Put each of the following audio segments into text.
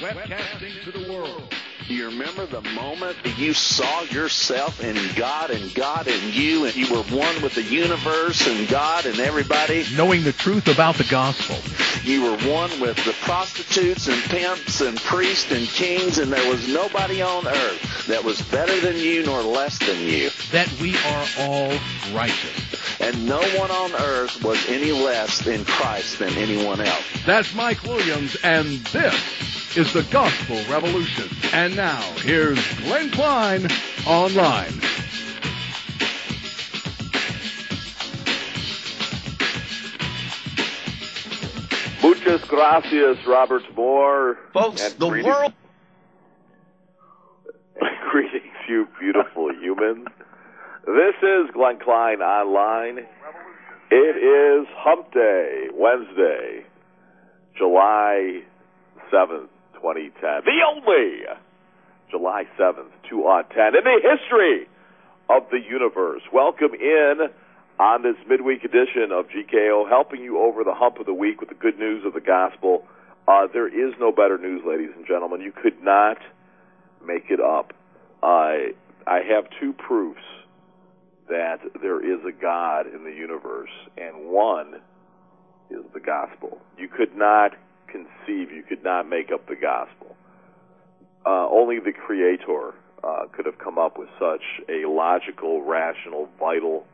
webcasting to the world. Do you remember the moment that you saw yourself in God and God in you, and you were one with the universe and God and everybody? Knowing the truth about the gospel. You were one with the prostitutes and pimps and priests and kings, and there was nobody on earth that was better than you nor less than you. That we are all righteous. And no one on earth was any less in Christ than anyone else. That's Mike Williams, and this is the Gospel Revolution. And now, here's Glenn Klein online. Muchas gracias, Robert Moore. Folks, the world... Greetings, you beautiful humans. This is Glenn Klein Online. It is Hump Day, Wednesday, July 7th, 2010. The only July 7th, 2010 in the history of the universe. Welcome in on this midweek edition of GKO, helping you over the hump of the week with the good news of the gospel. There is no better news, ladies and gentlemen. You could not make it up. I have two proofs that there is a God in the universe, and one is the gospel. You could not conceive, you could not make up the gospel. Only the Creator could have come up with such a logical, rational, vital,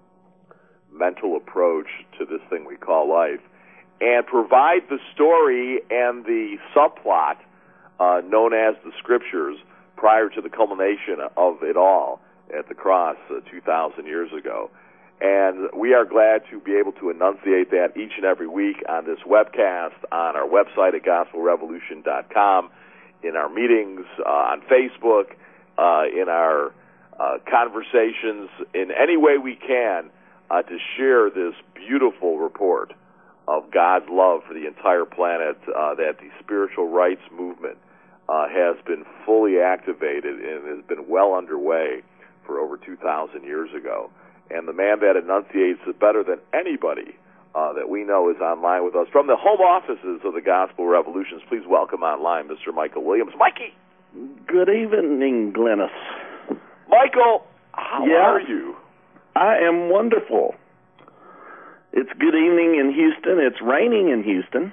mental approach to this thing we call life, and provide the story and the subplot known as the Scriptures prior to the culmination of it all at the cross 2,000 years ago. And we are glad to be able to enunciate that each and every week on this webcast, on our website at gospelrevolution.com, in our meetings, on Facebook, in our conversations, in any way we can to share this beautiful report of God's love for the entire planet, that the spiritual rights movement has been fully activated and has been well underway for over 2,000 years ago. And the man that enunciates it better than anybody that we know is online with us from the home offices of the Gospel Revolutions. Please welcome online Mr. Michael Williams. Mikey! Good evening, Glennis. Michael, how are you? I am wonderful. It's good evening in Houston. It's raining in Houston.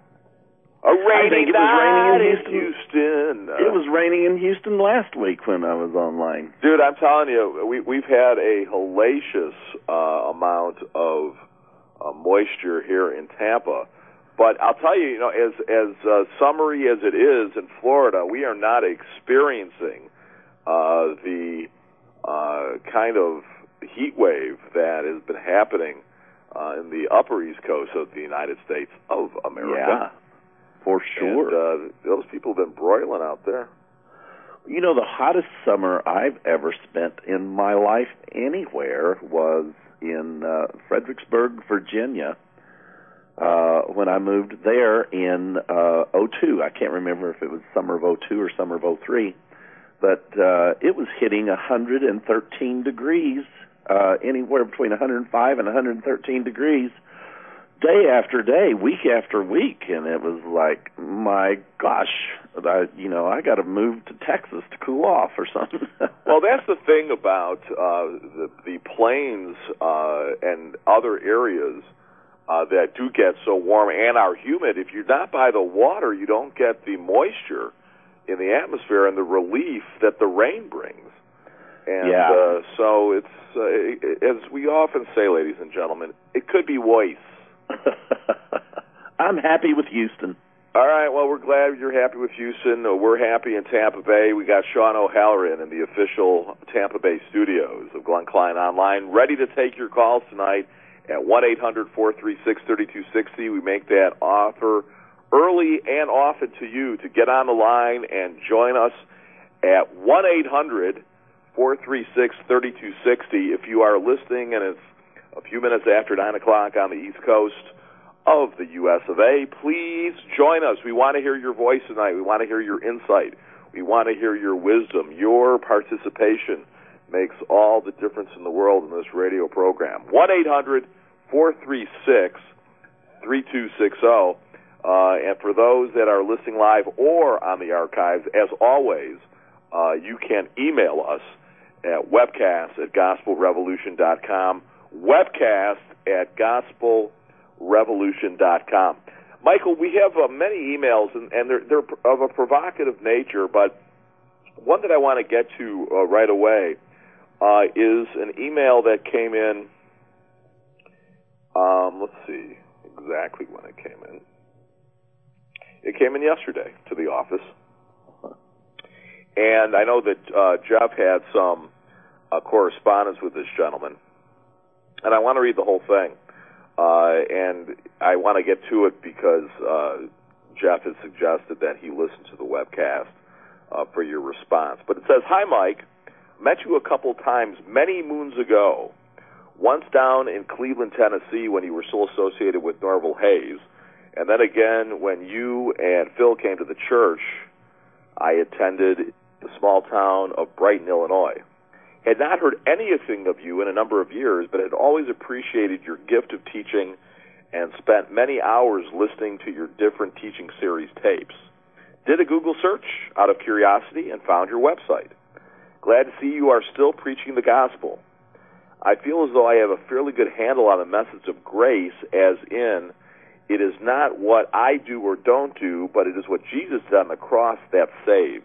A rainy night in Houston. It was raining in Houston last week when I was online. Dude, I'm telling you, we've had a hellacious amount of moisture here in Tampa. But I'll tell you, as summery as it is in Florida, we are not experiencing the kind of heat wave that has been happening in the upper East Coast of the United States of America. Yeah. For sure. And those people have been broiling out there. You know, the hottest summer I've ever spent in my life anywhere was in Fredericksburg, Virginia, when I moved there in 2002. I can't remember if it was summer of 2002 or summer of 2003, but it was hitting 113 degrees, anywhere between 105 and 113 degrees, day after day, week after week, and it was like, my gosh, I got to move to Texas to cool off or something. Well, that's the thing about the plains and other areas that do get so warm and are humid. If you're not by the water, you don't get the moisture in the atmosphere and the relief that the rain brings. And so it's, as we often say, ladies and gentlemen, it could be worse. I'm happy with Houston. All right, well, we're glad you're happy with Houston. We're happy in Tampa Bay. We got Sean O'Halloran in the official Tampa Bay studios of Glenn Klein Online, ready to take your calls tonight at 1-800-436-3260. We make that offer early and often to you to get on the line and join us at 1-800-436-3260. If you are listening and it's a few minutes after 9 o'clock on the East Coast of the U.S. of A., please join us. We want to hear your voice tonight. We want to hear your insight. We want to hear your wisdom. Your participation makes all the difference in the world in this radio program. 1-800-436-3260. And for those that are listening live or on the archives, as always, you can email us at webcast@gospelrevolution.com, webcast@gospelrevolution.com. Michael, we have many emails, and they're of a provocative nature, but one that I want to get to right away is an email that came in. Let's see exactly when it came in. It came in yesterday to the office. And I know that Jeff had some correspondence with this gentleman. And I want to read the whole thing. And I want to get to it because Jeff has suggested that he listen to the webcast for your response. But it says, "Hi, Mike. Met you a couple times many moons ago. Once down in Cleveland, Tennessee, when you were still associated with Norval Hayes. And then again when you and Phil came to the church I attended the small town of Brighton, Illinois. Had not heard anything of you in a number of years, but had always appreciated your gift of teaching and spent many hours listening to your different teaching series tapes. Did a Google search out of curiosity and found your website. Glad to see you are still preaching the gospel. I feel as though I have a fairly good handle on the message of grace, as in, it is not what I do or don't do, but it is what Jesus did on the cross that saves.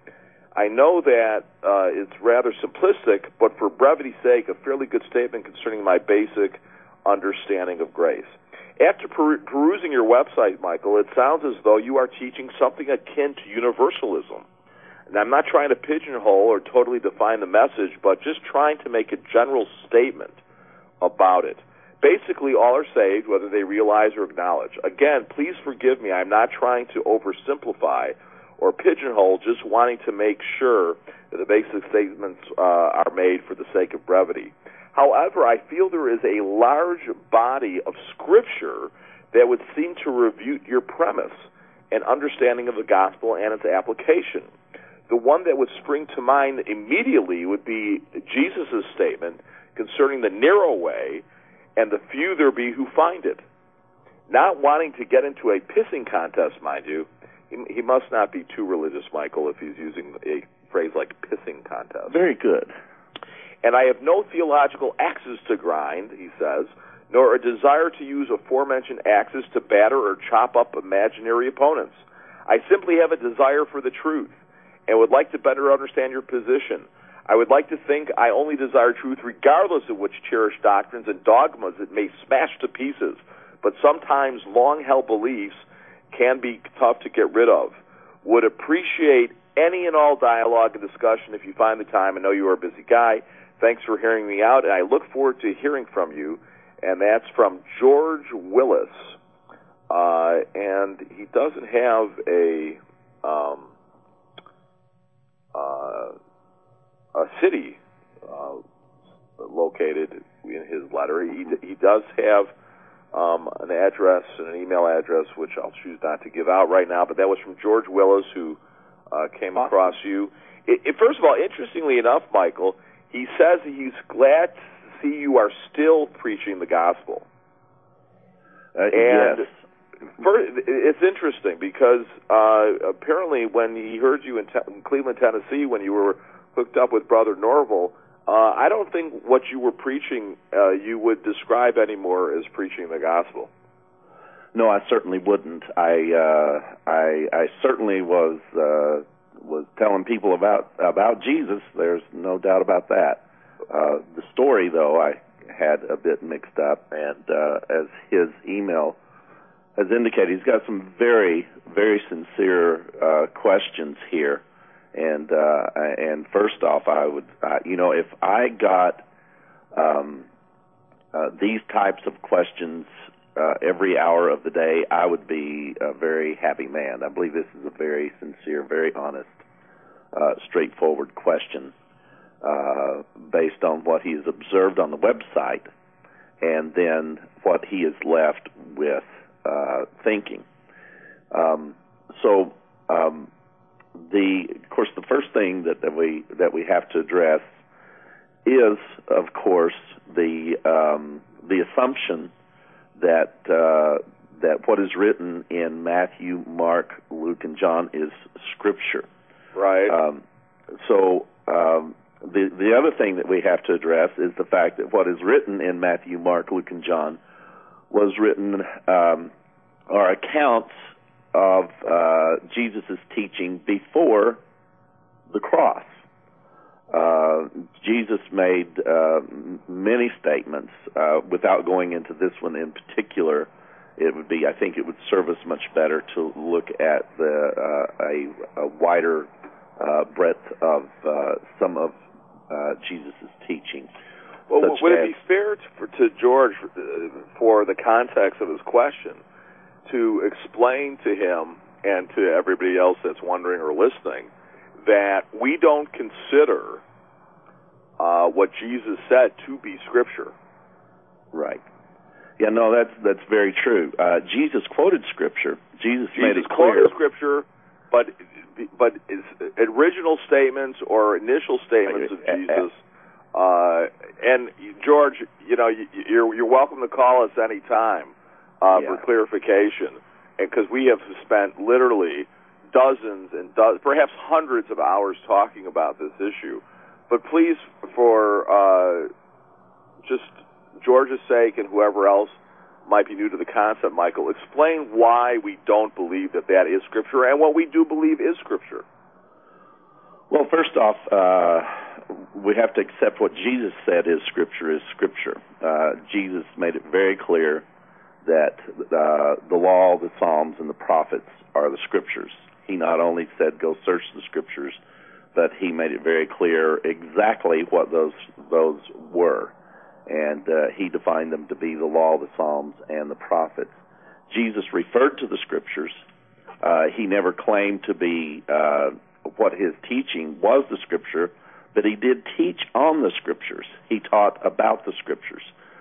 I know that it's rather simplistic, but for brevity's sake, a fairly good statement concerning my basic understanding of grace. After perusing your website, Michael, it sounds as though you are teaching something akin to universalism. And I'm not trying to pigeonhole or totally define the message, but just trying to make a general statement about it. Basically, all are saved, whether they realize or acknowledge. Again, please forgive me. I'm not trying to oversimplify or pigeonhole, just wanting to make sure that the basic statements are made for the sake of brevity. However, I feel there is a large body of Scripture that would seem to refute your premise and understanding of the gospel and its application. The one that would spring to mind immediately would be Jesus' statement concerning the narrow way and the few there be who find it. Not wanting to get into a pissing contest, mind you, he must not be too religious, Michael, if he's using a phrase like pissing contest. Very good. And I have no theological axes to grind, he says, nor a desire to use aforementioned axes to batter or chop up imaginary opponents. I simply have a desire for the truth and would like to better understand your position. I would like to think I only desire truth regardless of which cherished doctrines and dogmas it may smash to pieces, but sometimes long-held beliefs can be tough to get rid of. Would appreciate any and all dialogue and discussion if you find the time. I know you are a busy guy. Thanks for hearing me out, and I look forward to hearing from you. And that's from George Willis. And he doesn't have a city located in his letter. He does have an address and an email address, which I'll choose not to give out right now, but that was from George Willis, who came across you. First of all, interestingly enough, Michael, he says he's glad to see you are still preaching the gospel. And yes. It's interesting because apparently when he heard you in Cleveland, Tennessee, when you were hooked up with Brother Norval, I don't think what you were preaching you would describe anymore as preaching the gospel. No, I certainly wouldn't. I certainly was telling people about Jesus. There's no doubt about that. The story, though, I had a bit mixed up, and as his email has indicated, he's got some very, very sincere questions here. And first off, I would, if I got these types of questions every hour of the day, I would be a very happy man. I believe this is a very sincere, very honest, straightforward question based on what he has observed on the website and then what he is left with thinking. Of course, the first thing that we have to address is, of course, the assumption that that what is written in Matthew, Mark, Luke, and John is Scripture. Right. The other thing that we have to address is the fact that what is written in Matthew, Mark, Luke, and John was written are accounts of Jesus' teaching before the cross. Jesus made many statements. Without going into this one in particular, I think it would serve us much better to look at a wider breadth of some of Jesus' teaching. Well, would it be fair to George, for the context of his question, to explain to him and to everybody else that's wondering or listening that we don't consider what Jesus said to be Scripture? Right. Yeah, no, that's very true. Jesus quoted Scripture. Jesus made it clear. Quoted Scripture, but is original statements or initial statements of Jesus. And George, you're welcome to call us any time for clarification, and because we have spent literally dozens and perhaps hundreds of hours talking about this issue. But please, for just George's sake and whoever else might be new to the concept, Michael, explain why we don't believe that is Scripture and what we do believe is Scripture. Well, first off, we have to accept what Jesus said is Scripture. Jesus made it very clear that the law, the Psalms, and the prophets are the Scriptures. He not only said, go search the Scriptures, but he made it very clear exactly what those were. And he defined them to be the law, the Psalms, and the prophets. Jesus referred to the Scriptures. He never claimed to be what his teaching was the Scripture, but he did teach on the Scriptures. He taught about the Scriptures.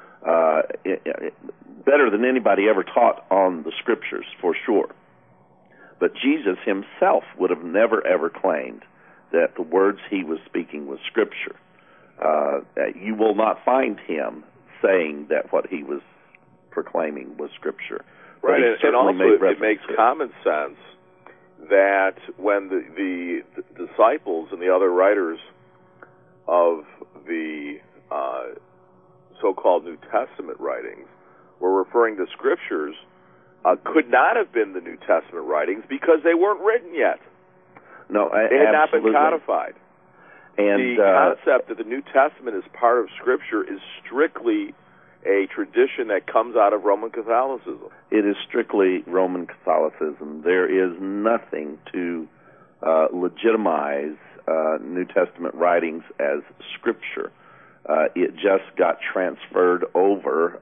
Better than anybody ever taught on the Scriptures, for sure. But Jesus himself would have never, ever claimed that the words he was speaking was Scripture. You will not find him saying that what he was proclaiming was Scripture. Right, and also it makes common sense that when the disciples and the other writers of the so-called New Testament writings were referring to Scriptures, could not have been the New Testament writings because they weren't written yet. No, they had not been codified. And the concept that the New Testament is part of Scripture is strictly a tradition that comes out of Roman Catholicism. It is strictly Roman Catholicism. There is nothing to legitimize New Testament writings as Scripture. It just got transferred over,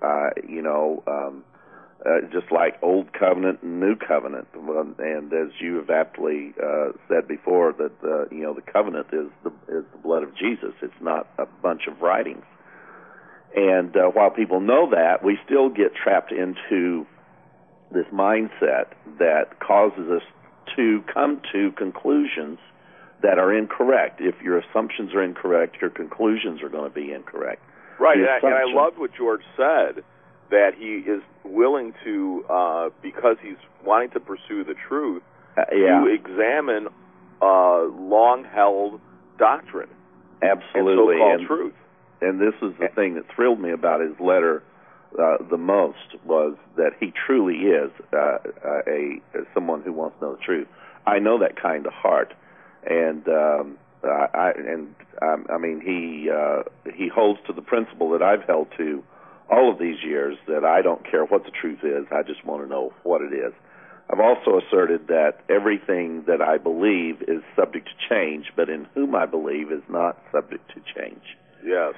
just like Old Covenant and New Covenant. And as you have aptly said before, that the covenant is the blood of Jesus. It's not a bunch of writings. And while people know that, we still get trapped into this mindset that causes us to come to conclusions that are incorrect. If your assumptions are incorrect, your conclusions are going to be incorrect. Right, and I loved what George said, that he is willing to, because he's wanting to pursue the truth, to examine long-held doctrine. Absolutely. And so-called truth. And this is the thing that thrilled me about his letter the most, was that he truly is someone who wants to know the truth. I know that kind of heart, and he holds to the principle that I've held to all of these years, that I don't care what the truth is, I just want to know what it is. I've also asserted that everything that I believe is subject to change, but in whom I believe is not subject to change. Yes.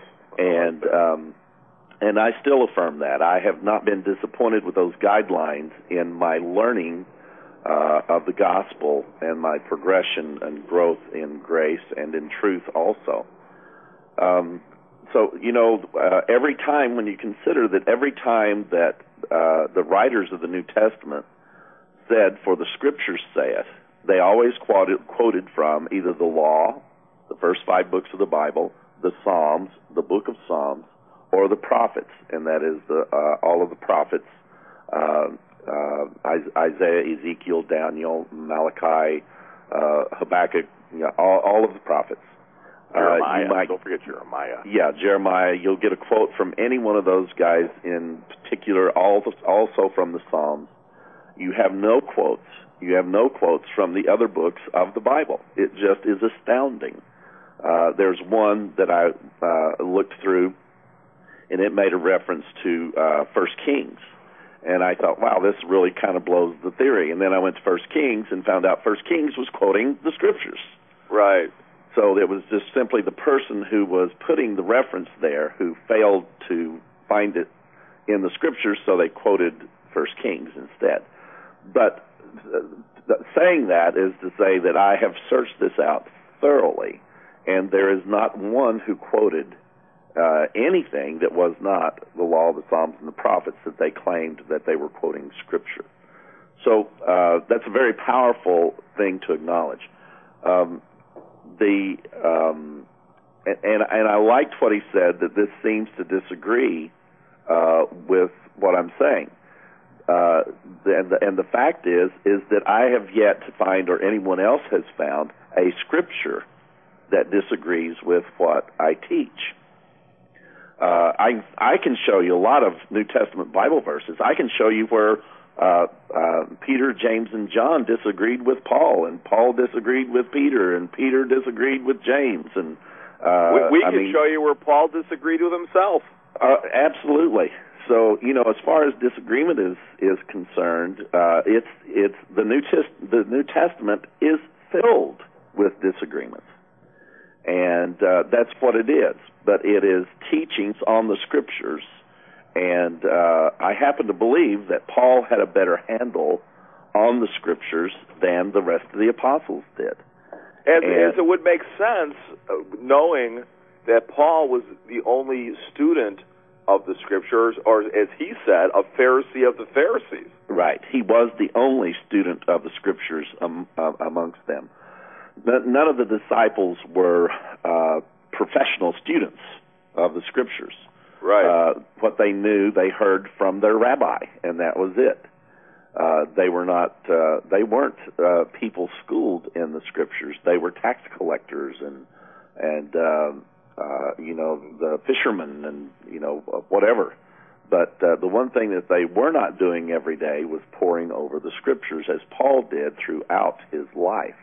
And I still affirm that. I have not been disappointed with those guidelines in my learning of the gospel and my progression and growth in grace and in truth also. So, every time, when you consider that every time that the writers of the New Testament said, for the Scriptures saith, they always quoted from either the law, the first 5 books of the Bible, the Psalms, the book of Psalms, or the prophets, and that is all of the prophets Isaiah, Ezekiel, Daniel, Malachi, Habakkuk, all of the prophets. Jeremiah. Don't forget Jeremiah. Yeah, Jeremiah. You'll get a quote from any one of those guys in particular, also from the Psalms. You have no quotes. You have no quotes from the other books of the Bible. It just is astounding. There's one that I looked through, and it made a reference to 1 Kings. And I thought, wow, this really kind of blows the theory. And then I went to 1 Kings and found out 1 Kings was quoting the Scriptures. Right. So it was just simply the person who was putting the reference there who failed to find it in the Scriptures, so they quoted 1 Kings instead. But saying that is to say that I have searched this out thoroughly, and there is not one who quoted anything that was not the law, the Psalms, and the prophets that they claimed that they were quoting Scripture. So that's a very powerful thing to acknowledge. And I liked what he said, that this seems to disagree with what I'm saying. And the fact is that I have yet to find, or anyone else has found, a Scripture that disagrees with what I teach. I can show you a lot of New Testament Bible verses. I can show you where Peter, James, and John disagreed with Paul, and Paul disagreed with Peter, and Peter disagreed with James. And we can show you where Paul disagreed with himself. Absolutely. So, as far as disagreement is concerned, it's the New Testament is filled with disagreements, and that's what it is. But it is teachings on the Scriptures, and I happen to believe that Paul had a better handle on the Scriptures than the rest of the apostles did. As it would make sense, knowing that Paul was the only student of the Scriptures, or as he said, a Pharisee of the Pharisees. Right. He was the only student of the Scriptures amongst them. None of the disciples were professional students of the Scriptures. Right. What they knew, they heard from their rabbi, and that was it. They were not. They weren't people schooled in the Scriptures. They were tax collectors and the fishermen and whatever. But the one thing that they were not doing every day was poring over the Scriptures, as Paul did throughout his life.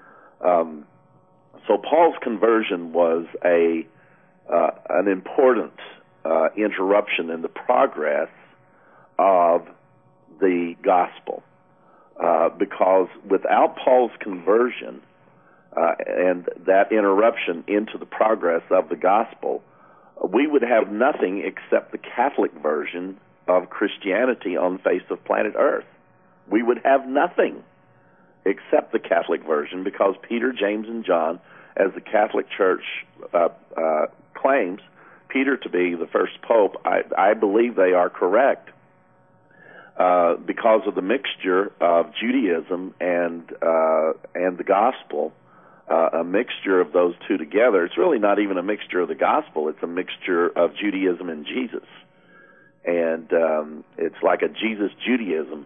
So Paul's conversion was an important interruption in the progress of the gospel, because without Paul's conversion and that interruption into the progress of the gospel, we would have nothing except the Catholic version of Christianity on the face of planet Earth. We would have nothing except the Catholic version, because Peter, James, and John, as the Catholic Church claims Peter to be the first pope, I believe they are correct, because of the mixture of Judaism and the gospel, a mixture of those two together. It's really not even a mixture of the gospel. It's a mixture of Judaism and Jesus. And it's like a Jesus Judaism.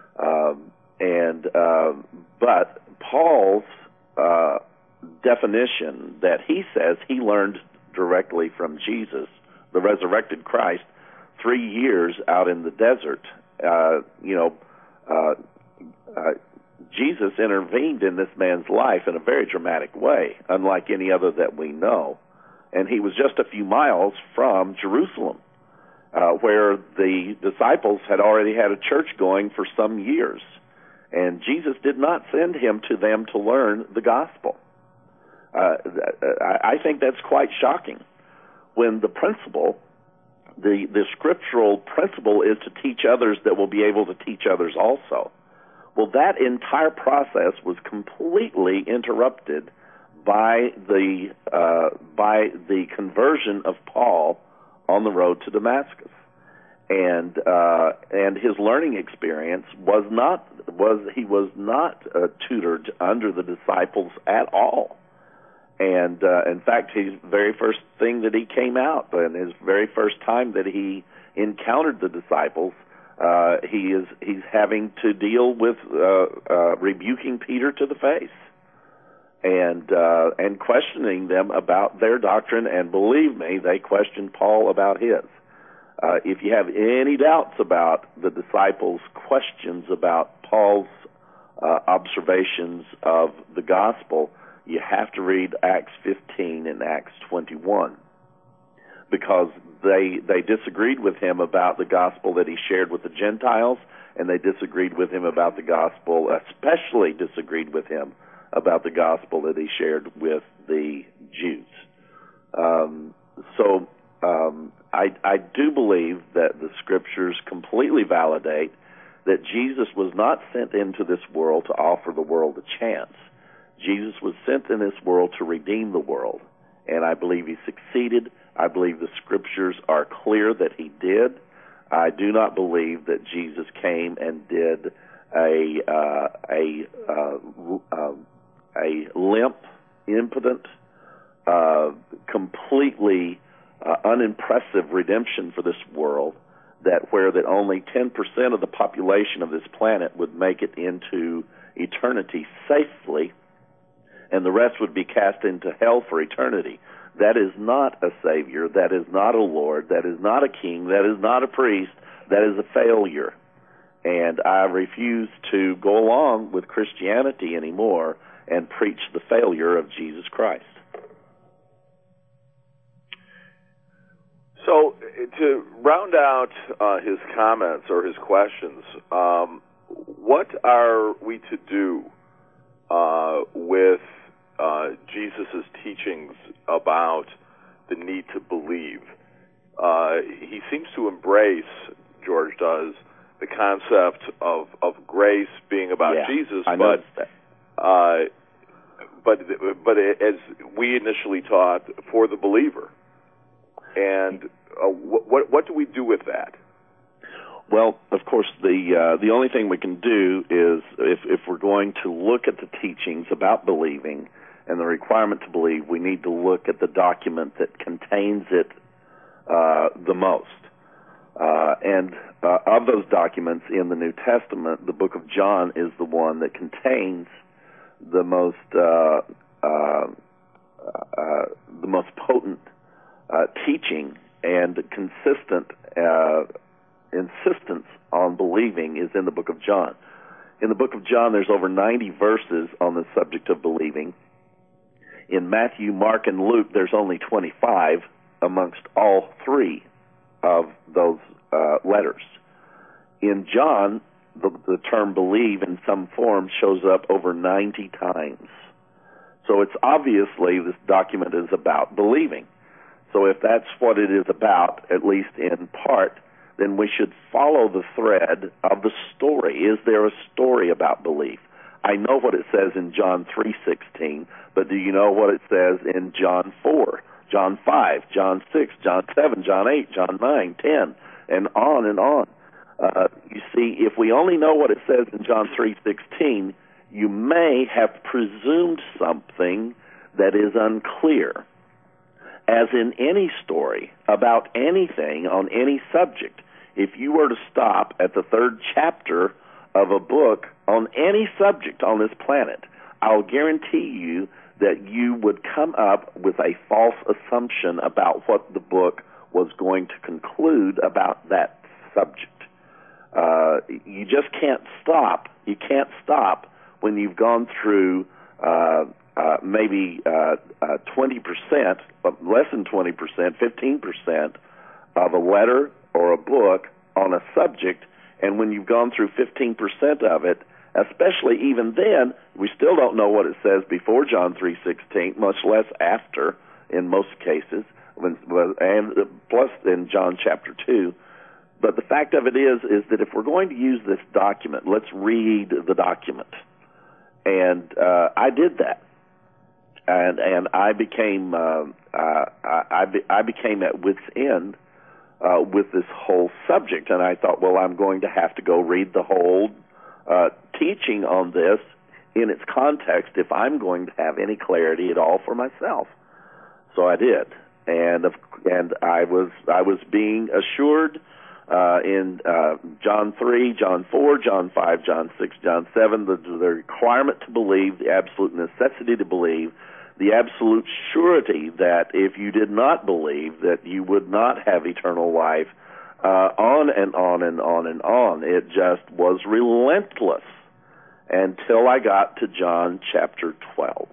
But Paul's definition that he says he learned directly from Jesus, the resurrected Christ, 3 years out in the desert. Jesus intervened in this man's life in a very dramatic way, unlike any other that we know. And he was just a few miles from Jerusalem, where the disciples had already had a church going for some years. And Jesus did not send him to them to learn the gospel. I think that's quite shocking, when the principle, the scriptural principle, is to teach others that will be able to teach others also. Well, that entire process was completely interrupted by the conversion of Paul on the road to Damascus, and his learning experience was not tutored under the disciples at all. And in fact, his very first thing that he came out, and his very first time that he encountered the disciples, He's having to deal with rebuking Peter to the face and questioning them about their doctrine. And believe me, they questioned Paul about his. If you have any doubts about the disciples' questions about Paul's observations of the gospel, you have to read Acts 15 and Acts 21, because they disagreed with him about the gospel that he shared with the Gentiles, and they disagreed with him about the gospel, especially disagreed with him about the gospel that he shared with the Jews. I do believe that the Scriptures completely validate that Jesus was not sent into this world to offer the world a chance. Jesus was sent in this world to redeem the world, and I believe he succeeded. I believe the Scriptures are clear that he did. I do not believe that Jesus came and did a limp, impotent, completely unimpressive redemption for this world, that only 10% of the population of this planet would make it into eternity safely, and the rest would be cast into hell for eternity. That is not a Savior. That is not a Lord. That is not a King. That is not a priest. That is a failure. And I refuse to go along with Christianity anymore and preach the failure of Jesus Christ. So, to round out his comments or his questions, what are we to do with Jesus' teachings about the need to believe? He seems to embrace, George does, the concept of grace being about Jesus, but as we initially taught, for the believer. And what do we do with that? Well, of course, the only thing we can do is, if we're going to look at the teachings about believing and the requirement to believe, we need to look at the document that contains it the most. And of those documents in the New Testament, the book of John is the one that contains the most potent teaching and consistent insistence on believing is in the book of John. In the book of John, there's over 90 verses on the subject of believing. In Matthew, Mark, and Luke, there's only 25 amongst all three of those letters. In John, the term believe in some form shows up over 90 times. So it's obviously this document is about believing. So if that's what it is about, at least in part, then we should follow the thread of the story. Is there a story about belief? I know what it says in John 3:16, but do you know what it says in John 4, John 5, John 6, John 7, John 8, John 9, 10, and on and on? You see, if we only know what it says in John 3:16, you may have presumed something that is unclear. As in any story about anything on any subject, if you were to stop at the 3rd chapter of a book on any subject on this planet, I'll guarantee you that you would come up with a false assumption about what the book was going to conclude about that subject. You just can't stop. You can't stop when you've gone through maybe 20%, less than 20%, 15% of a letter or a book on a subject, and when you've gone through 15% of it, especially even then, we still don't know what it says before John 3:16, much less after in most cases, and plus in John chapter 2. But the fact of it is that if we're going to use this document, let's read the document. And I did that. And I became I became at wit's end with this whole subject, and I thought, well, I'm going to have to go read the whole teaching on this in its context if I'm going to have any clarity at all for myself. So I did, and I was being assured in John 3, John 4, John 5, John 6, John 7, the requirement to believe, the absolute necessity to believe, the absolute surety that if you did not believe that you would not have eternal life, on and on and on and on. It just was relentless until I got to John chapter 12.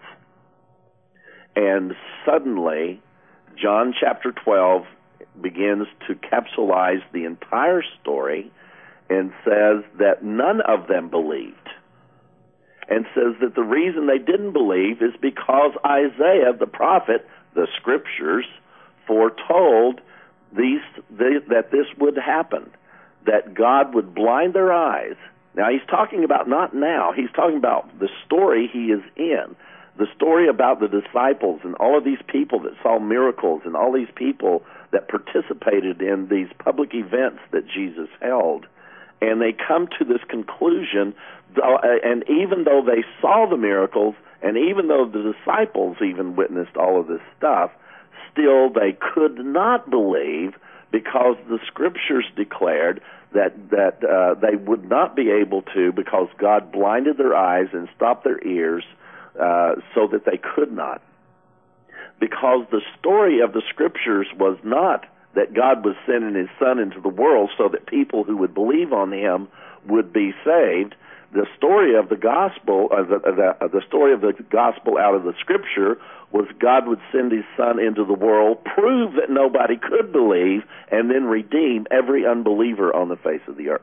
And suddenly, John chapter 12 begins to capsulize the entire story and says that none of them believed. And says that the reason they didn't believe is because Isaiah, the prophet, the scriptures, foretold that this would happen, that God would blind their eyes. Now, he's talking about not now. He's talking about the story he is in, the story about the disciples and all of these people that saw miracles and all these people that participated in these public events that Jesus held. And they come to this conclusion, and even though they saw the miracles, and even though the disciples even witnessed all of this stuff, still they could not believe because the scriptures declared that they would not be able to, because God blinded their eyes and stopped their ears so that they could not. Because the story of the scriptures was not that God was sending his Son into the world so that people who would believe on him would be saved. The story of the gospel, the story of the gospel out of the scripture was God would send his Son into the world, prove that nobody could believe, and then redeem every unbeliever on the face of the earth.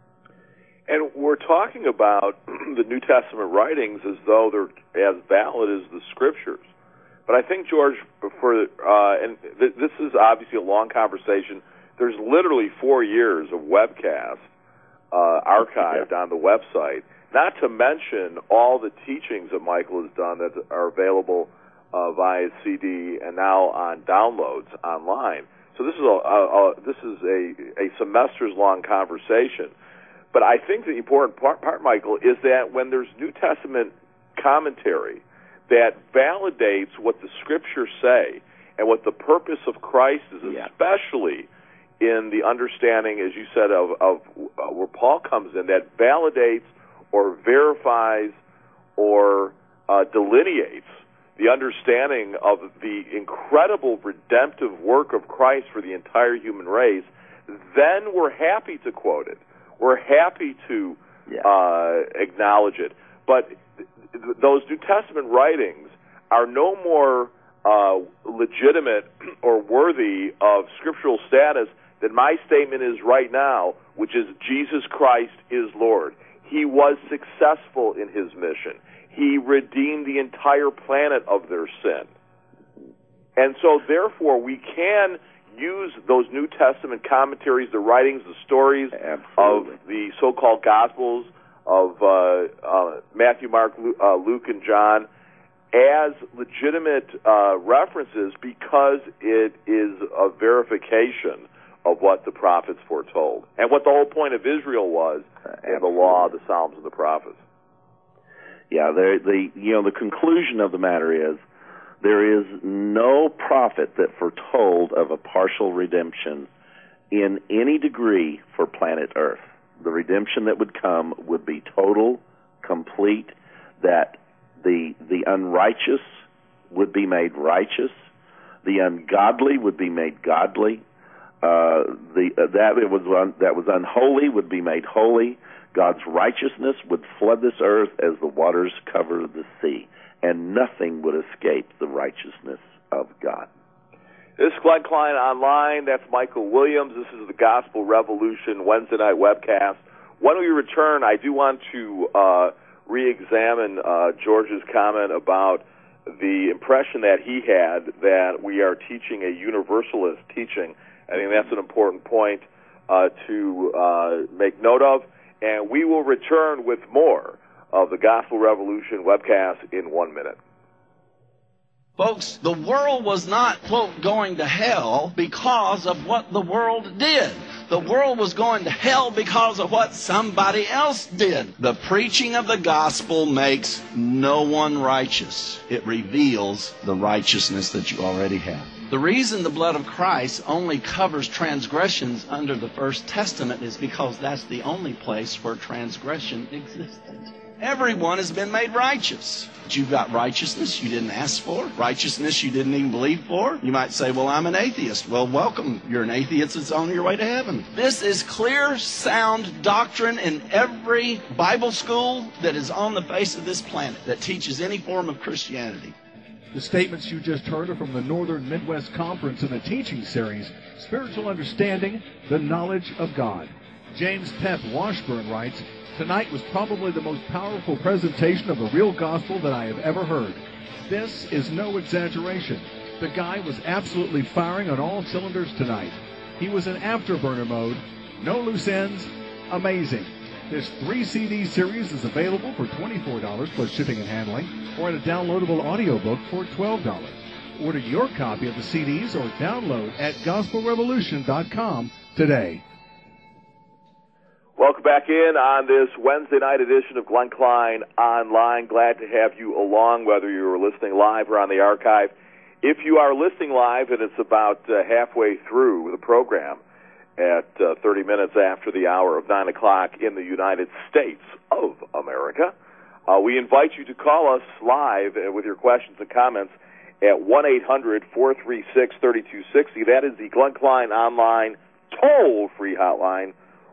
And we're talking about the New Testament writings as though they're as valid as the scriptures. But I think, George, this is obviously a long conversation. There's literally 4 years of webcasts archived on the website, not to mention all the teachings that Michael has done that are available via CD and now on downloads online. So this is a semester's long conversation. But I think the important part, Michael, is that when there's New Testament commentary that validates what the scriptures say and what the purpose of Christ is, especially in the understanding, as you said, of where Paul comes in, that validates or verifies or delineates the understanding of the incredible redemptive work of Christ for the entire human race, then we're happy to quote it. We're happy to acknowledge it. But those New Testament writings are no more legitimate or worthy of scriptural status than my statement is right now, which is Jesus Christ is Lord. He was successful in his mission. He redeemed the entire planet of their sin. And so, therefore, we can use those New Testament commentaries, the writings, the stories of the so-called Gospels of Matthew, Mark, Luke, and John as legitimate references because it is a verification of what the prophets foretold and what the whole point of Israel was in the law, the Psalms, and the prophets. Yeah, the conclusion of the matter is there is no prophet that foretold of a partial redemption in any degree for planet Earth. The redemption that would come would be total, complete, that the unrighteous would be made righteous, the ungodly would be made godly, that was unholy would be made holy. God's righteousness would flood this earth as the waters cover the sea, and nothing would escape the righteousness of God. This is Glenn Klein Online. That's Michael Williams. This is the Gospel Revolution Wednesday night webcast. When we return, I do want to re-examine George's comment about the impression that he had that we are teaching a universalist teaching. I think that's an important point to make note of. And we will return with more of the Gospel Revolution webcast in 1 minute. Folks, the world was not, quote, going to hell because of what the world did. The world was going to hell because of what somebody else did. The preaching of the gospel makes no one righteous. It reveals the righteousness that you already have. The reason the blood of Christ only covers transgressions under the First Testament is because that's the only place where transgression existed. Everyone has been made righteous. But you've got righteousness you didn't ask for, righteousness you didn't even believe for. You might say, well, I'm an atheist. Well, welcome. You're an atheist that's on your way to heaven. This is clear, sound doctrine in every Bible school that is on the face of this planet that teaches any form of Christianity. The statements you just heard are from the Northern Midwest Conference in the teaching series, Spiritual Understanding, the Knowledge of God. James Pep Washburn writes, "Tonight was probably the most powerful presentation of the real gospel that I have ever heard. This is no exaggeration. The guy was absolutely firing on all cylinders tonight. He was in afterburner mode, no loose ends, amazing." This 3-CD series is available for $24 plus shipping and handling, or in a downloadable audiobook for $12. Order your copy of the CDs or download at gospelrevolution.com today. Welcome back in on this Wednesday night edition of Glenn Klein Online. Glad to have you along, whether you're listening live or on the archive. If you are listening live and it's about halfway through the program, at 30 minutes after the hour of 9 o'clock in the United States of America, we invite you to call us live with your questions and comments at 1-800-436-3260. That is the Glenn Klein Online toll-free hotline,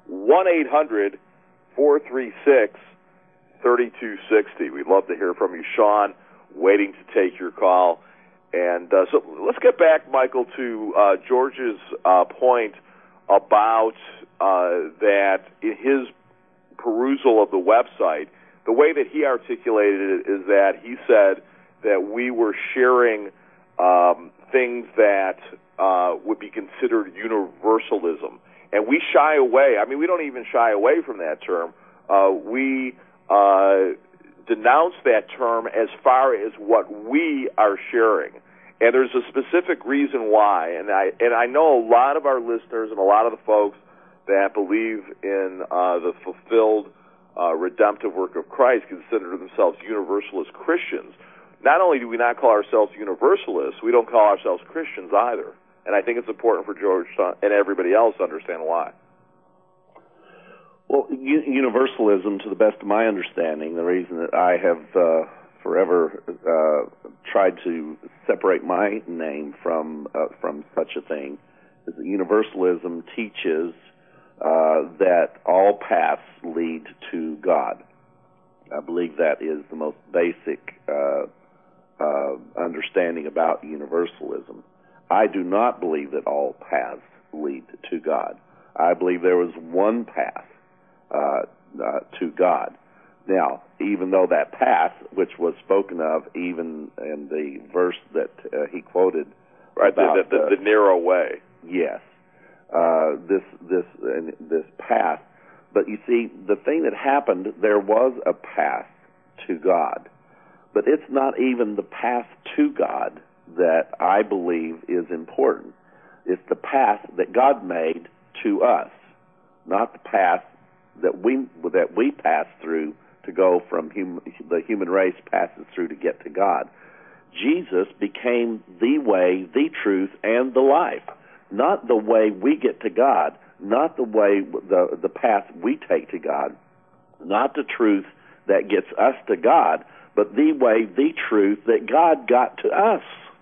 1-800-436-3260. We'd love to hear from you. Sean, waiting to take your call. And so let's get back, Michael, to George's point about that in his perusal of the website, the way that he articulated it is that he said that we were sharing things that would be considered universalism. And we shy away. I mean, we don't even shy away from that term. We denounce that term as far as what we are sharing. And there's a specific reason why, and I know a lot of our listeners and a lot of the folks that believe in the fulfilled redemptive work of Christ consider themselves Universalist Christians. Not only do we not call ourselves Universalists, we don't call ourselves Christians either. And I think it's important for George and everybody else to understand why. Well, universalism, to the best of my understanding, the reason that I have forever tried to separate my name from such a thing is that universalism teaches that all paths lead to God. I believe that is the most basic understanding about universalism. I do not believe that all paths lead to God. I believe there was one path to God. Now, even though that path, which was spoken of even in the verse that he quoted, right, about, the narrow way. Yes, this path. But you see, the thing that happened, there was a path to God, but it's not even the path to God that I believe is important. It's the path that God made to us, not the path that we pass through to go from the human race passes through to get to God. Jesus became the way, the truth, and the life. Not the way we get to God, not the way, the path we take to God, not the truth that gets us to God, but the way, the truth that God got to us.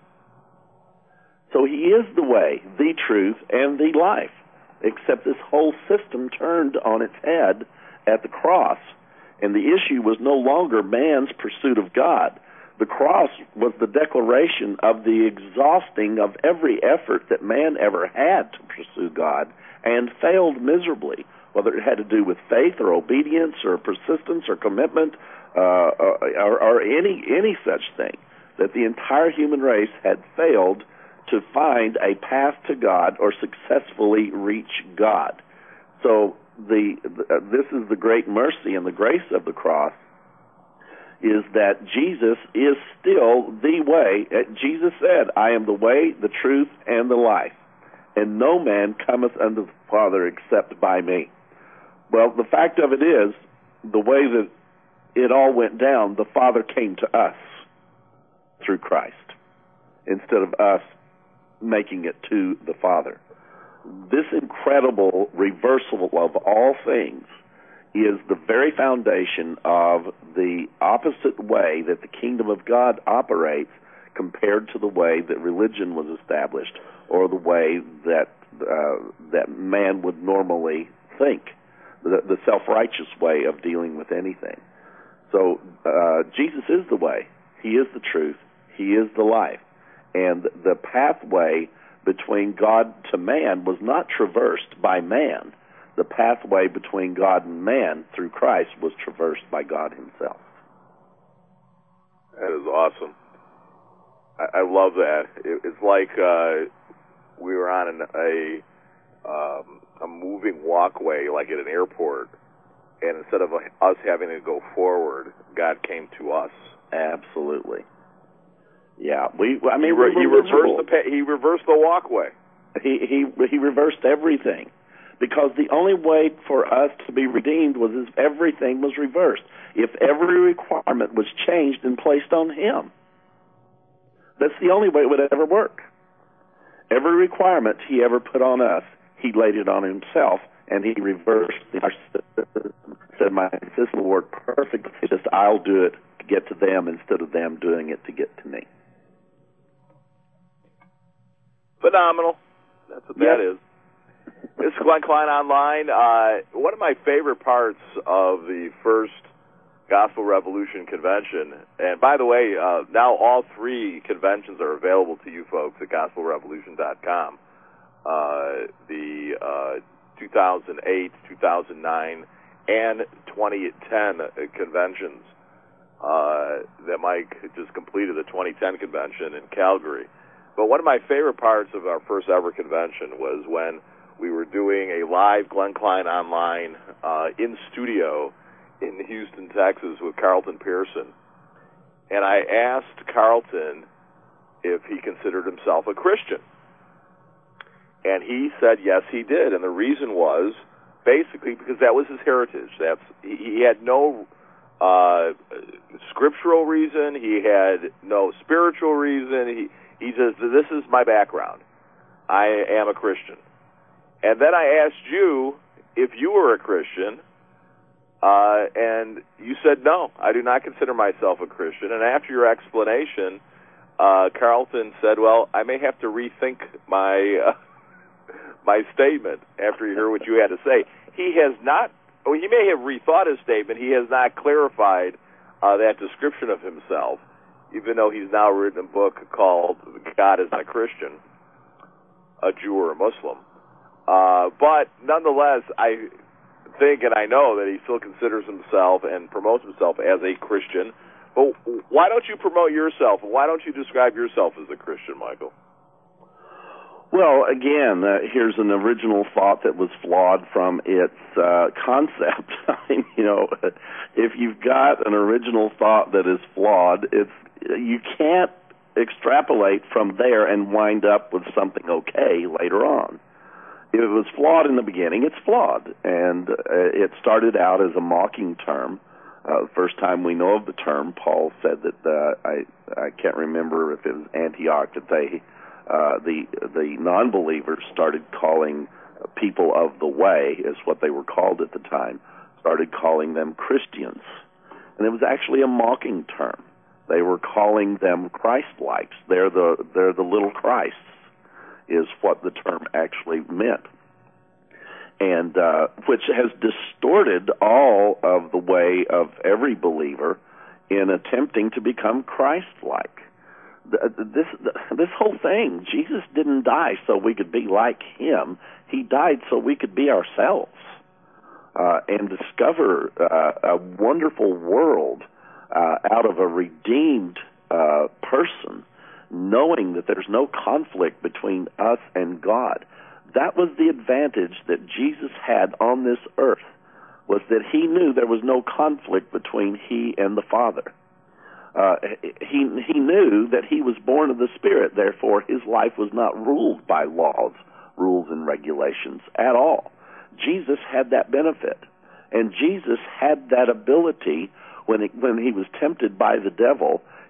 So he is the way, the truth, and the life, except this whole system turned on its head at the cross. And the issue was no longer man's pursuit of God. The cross was the declaration of the exhausting of every effort that man ever had to pursue God and failed miserably, whether it had to do with faith or obedience or persistence or commitment or any such thing, that the entire human race had failed to find a path to God or successfully reach God. So this is the great mercy and the grace of the cross, is that Jesus is still the way. Jesus said, I am the way, the truth, and the life, and no man cometh unto the Father except by me. Well, the fact of it is, the way that it all went down, the Father came to us through Christ, instead of us making it to the Father. This incredible reversal of all things is the very foundation of the opposite way that the kingdom of God operates compared to the way that religion was established or the way that that man would normally think, the self-righteous way of dealing with anything. So Jesus is the way. He is the truth. He is the life. And the pathway between God to man was not traversed by man. The pathway between God and man through Christ was traversed by God himself. That is awesome. I love that. It's like we were on a moving walkway, like at an airport, and instead of us having to go forward, God came to us. Absolutely. Yeah, he reversed the walkway. He reversed everything, because the only way for us to be redeemed was if everything was reversed. If every requirement was changed and placed on him, that's the only way it would ever work. Every requirement he ever put on us, he laid it on himself, and he reversed our system. Said, my system will work perfectly. It's just I'll do it to get to them instead of them doing it to get to me. Phenomenal. That's what that is. This is Glenn Klein Online. One of my favorite parts of the first Gospel Revolution convention, and by the way, now all three conventions are available to you folks at gospelrevolution.com. The 2008, 2009, and 2010 conventions that Mike just completed, the 2010 convention in Calgary. But one of my favorite parts of our first ever convention was when we were doing a live Glenn Klein Online in studio in Houston, Texas with Carlton Pearson. And I asked Carlton if he considered himself a Christian. And he said yes, he did. And the reason was basically because that was his heritage. He had no scriptural reason. He had no spiritual reason. He says, this is my background. I am a Christian. And then I asked you if you were a Christian, and you said, no, I do not consider myself a Christian. And after your explanation, Carlton said, well, I may have to rethink my my statement after you hear what you had to say. He has not, well, he may have rethought his statement. He has not clarified that description of himself, even though he's now written a book called God is Not a Christian, a Jew or a Muslim. But nonetheless, I think and I know that he still considers himself and promotes himself as a Christian. But why don't you promote yourself, and why don't you describe yourself as a Christian, Michael? Well, again, here's an original thought that was flawed from its concept. I mean, if you've got an original thought that is flawed, you can't extrapolate from there and wind up with something okay later on. If it was flawed in the beginning, it's flawed, and it started out as a mocking term. The first time we know of the term, Paul said that I can't remember if it was Antioch that the non-believers started calling people of the way, is what they were called at the time, started calling them Christians. And it was actually a mocking term. They were calling them Christ-likes. They're the little Christs, is what the term actually meant. And which has distorted all of the way of every believer in attempting to become Christ-like. This whole thing, Jesus didn't die so we could be like him. He died so we could be ourselves and discover a wonderful world out of a redeemed person, knowing that there's no conflict between us and God. That was the advantage that Jesus had on this earth, was that he knew there was no conflict between he and the Father. He knew that he was born of the Spirit, therefore his life was not ruled by laws, rules, and regulations at all. Jesus had that benefit, and Jesus had that ability when he was tempted by the devil.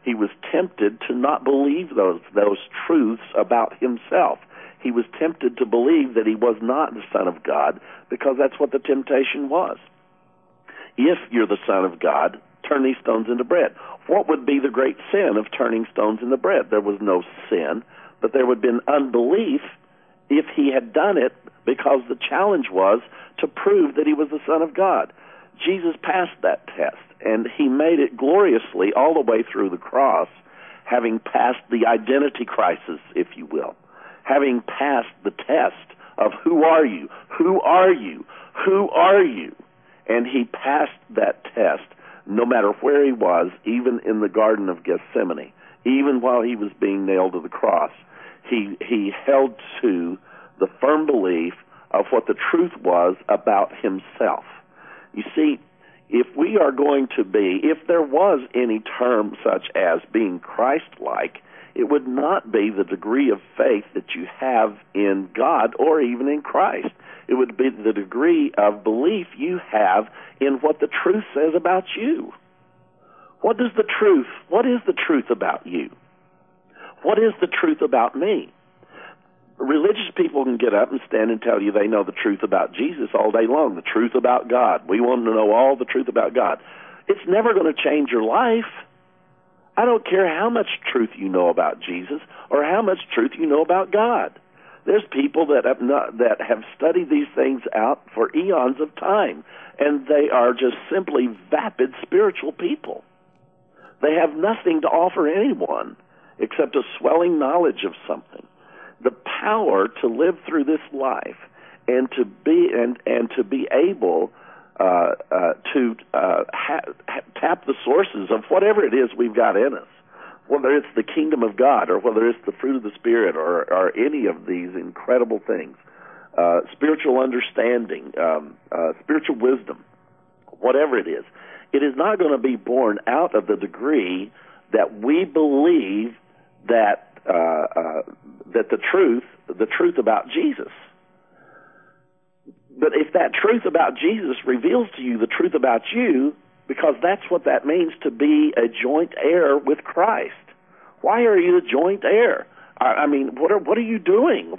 He was tempted to not believe those truths about himself. He was tempted to believe that he was not the Son of God, because that's what the temptation was. If you're the Son of God, turn these stones into bread. What would be the great sin of turning stones into bread? There was no sin, but there would have been unbelief if he had done it, because the challenge was to prove that he was the Son of God. Jesus passed that test, and he made it gloriously all the way through the cross, having passed the identity crisis, if you will, having passed the test of who are you, who are you, who are you? And he passed that test no matter where he was, even in the Garden of Gethsemane, even while he was being nailed to the cross. He held to the firm belief of what the truth was about himself. You see, if we are going to be, if there was any term such as being Christ-like, it would not be the degree of faith that you have in God or even in Christ. It would be the degree of belief you have in what the truth says about you. What is the truth about you? What is the truth about me? Religious people can get up and stand and tell you they know the truth about Jesus all day long, the truth about God. We want to know all the truth about God. It's never going to change your life. I don't care how much truth you know about Jesus or how much truth you know about God. There's people that have studied these things out for eons of time, and they are just simply vapid spiritual people. They have nothing to offer anyone except a swelling knowledge of something. The power to live through this life and to be able to tap the sources of whatever it is we've got in us, whether it's the kingdom of God or whether it's the fruit of the Spirit or any of these incredible things, spiritual understanding, spiritual wisdom, whatever it is not going to be born out of the degree that we believe that the truth about Jesus. But if that truth about Jesus reveals to you the truth about you, because that's what that means to be a joint heir with Christ. Why are you a joint heir? I mean, what are you doing?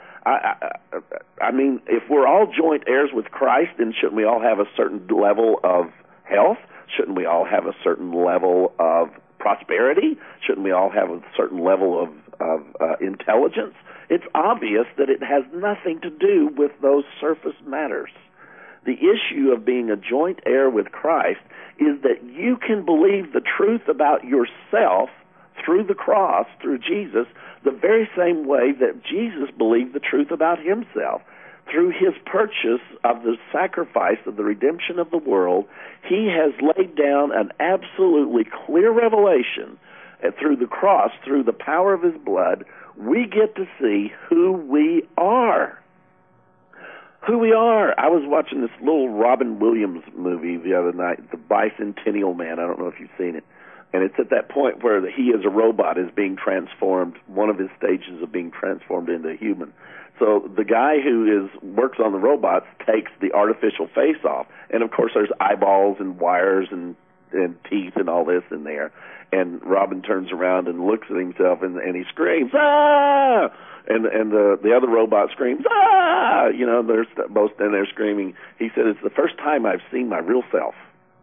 I mean, if we're all joint heirs with Christ, then shouldn't we all have a certain level of health? Shouldn't we all have a certain level of prosperity? Shouldn't we all have a certain level of intelligence? It's obvious that it has nothing to do with those surface matters. The issue of being a joint heir with Christ is that you can believe the truth about yourself through the cross, through Jesus, the very same way that Jesus believed the truth about himself. Through his purchase of the sacrifice of the redemption of the world, he has laid down an absolutely clear revelation. And through the cross, through the power of his blood, we get to see who we are. Who we are. I was watching this little Robin Williams movie the other night, The Bicentennial Man. I don't know if you've seen it. And it's at that point where he as a robot is being transformed, one of his stages of being transformed into a human. So the guy who works on the robots takes the artificial face off. And, of course, there's eyeballs and wires and teeth and all this in there. And Robin turns around and looks at himself, and he screams, "Ah!" And the other robot screams, "Ah!" You know, they're both standing there screaming. He said, "It's the first time I've seen my real self."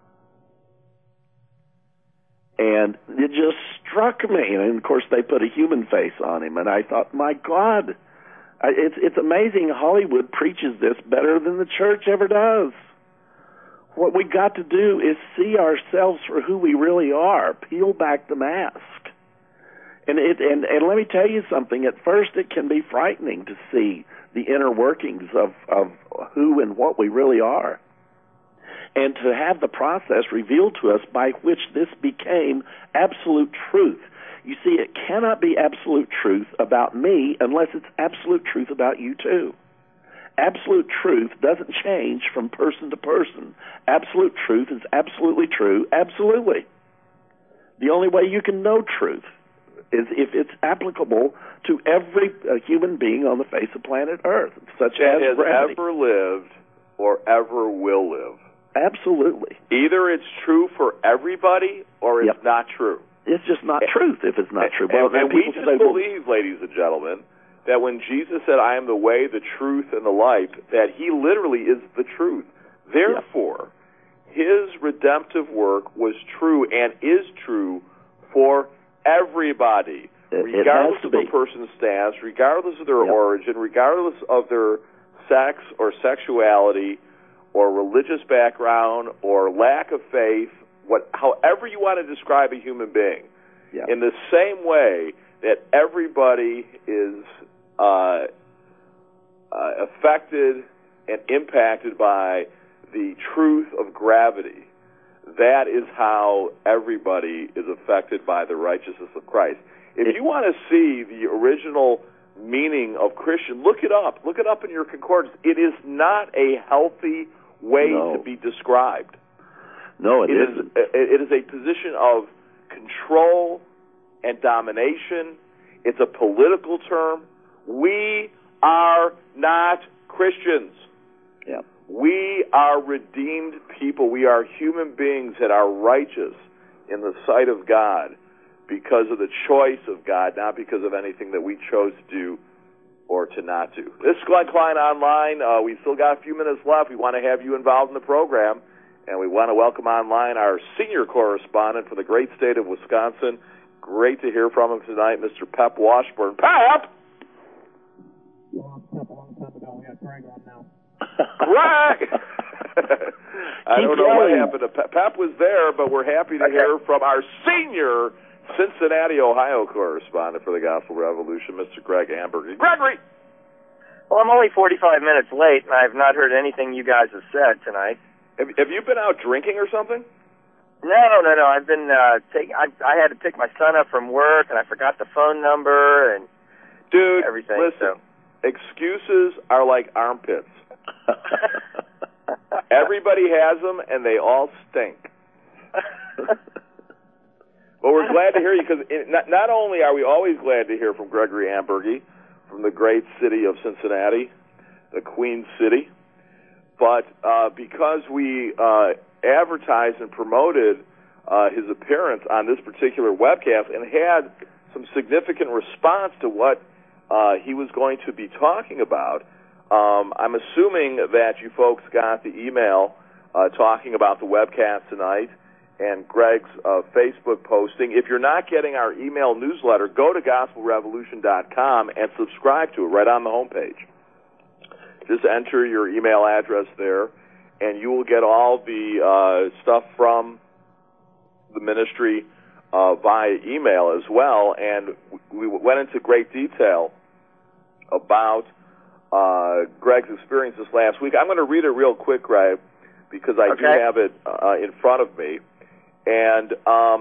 And it just struck me. And, of course, they put a human face on him. And I thought, my God, it's amazing Hollywood preaches this better than the church ever does. What we got to do is see ourselves for who we really are. Peel back the mask. And let me tell you something. At first, it can be frightening to see the inner workings of who and what we really are, and to have the process revealed to us by which this became absolute truth. You see, it cannot be absolute truth about me unless it's absolute truth about you too. Absolute truth doesn't change from person to person. Absolute truth is absolutely true, absolutely. The only way you can know truth is if it's applicable to every human being on the face of planet Earth, such as gravity. Ever lived or ever will live. Absolutely. Either it's true for everybody or it's not true. it's just not truth if it's not true. Well, and we just believe, ladies and gentlemen, that when Jesus said, I am the way, the truth, and the life, that he literally is the truth. Therefore, his redemptive work was true and is true for everybody, regardless of the person's stance, regardless of their origin, regardless of their sex or sexuality or religious background or lack of faith, however you want to describe a human being. In the same way that everybody is affected and impacted by the truth of gravity, that is how everybody is affected by the righteousness of Christ. If you want to see the original meaning of Christian, look it up. Look it up in your concordance. It is not a healthy way to be described. No, it isn't. It is a position of control and domination. It's a political term. We are not Christians. Yeah. We are redeemed people. We are human beings that are righteous in the sight of God because of the choice of God, not because of anything that we chose to do or to not do. This is Glenn Klein Online. We still got a few minutes left. We want to have you involved in the program, and we want to welcome online our senior correspondent for the great state of Wisconsin. Great to hear from him tonight, Mr. Pep Washburn. Pep! Greg! I don't know what happened to Pep. Pep was there, but we're happy to hear from our senior Cincinnati, Ohio correspondent for the Gospel Revolution, Mr. Greg Ambergy. Gregory! Well, I'm only 45 minutes late, and I've not heard anything you guys have said tonight. Have you been out drinking or something? No. I've been I had to pick my son up from work, and I forgot the phone number and everything. Listen, excuses are like armpits. Everybody has them, and they all stink. But we're glad to hear you, because not only are we always glad to hear from Gregory Ambergy from the great city of Cincinnati, the Queen City, but because we advertised and promoted his appearance on this particular webcast and had some significant response to what he was going to be talking about, I'm assuming that you folks got the email talking about the webcast tonight and Greg's Facebook posting. If you're not getting our email newsletter, go to gospelrevolution.com and subscribe to it right on the homepage. Just enter your email address there, and you will get all the stuff from the ministry via email as well. And we went into great detail about Greg's experience this last week. I'm going to read it real quick, Greg, because I do have it in front of me. And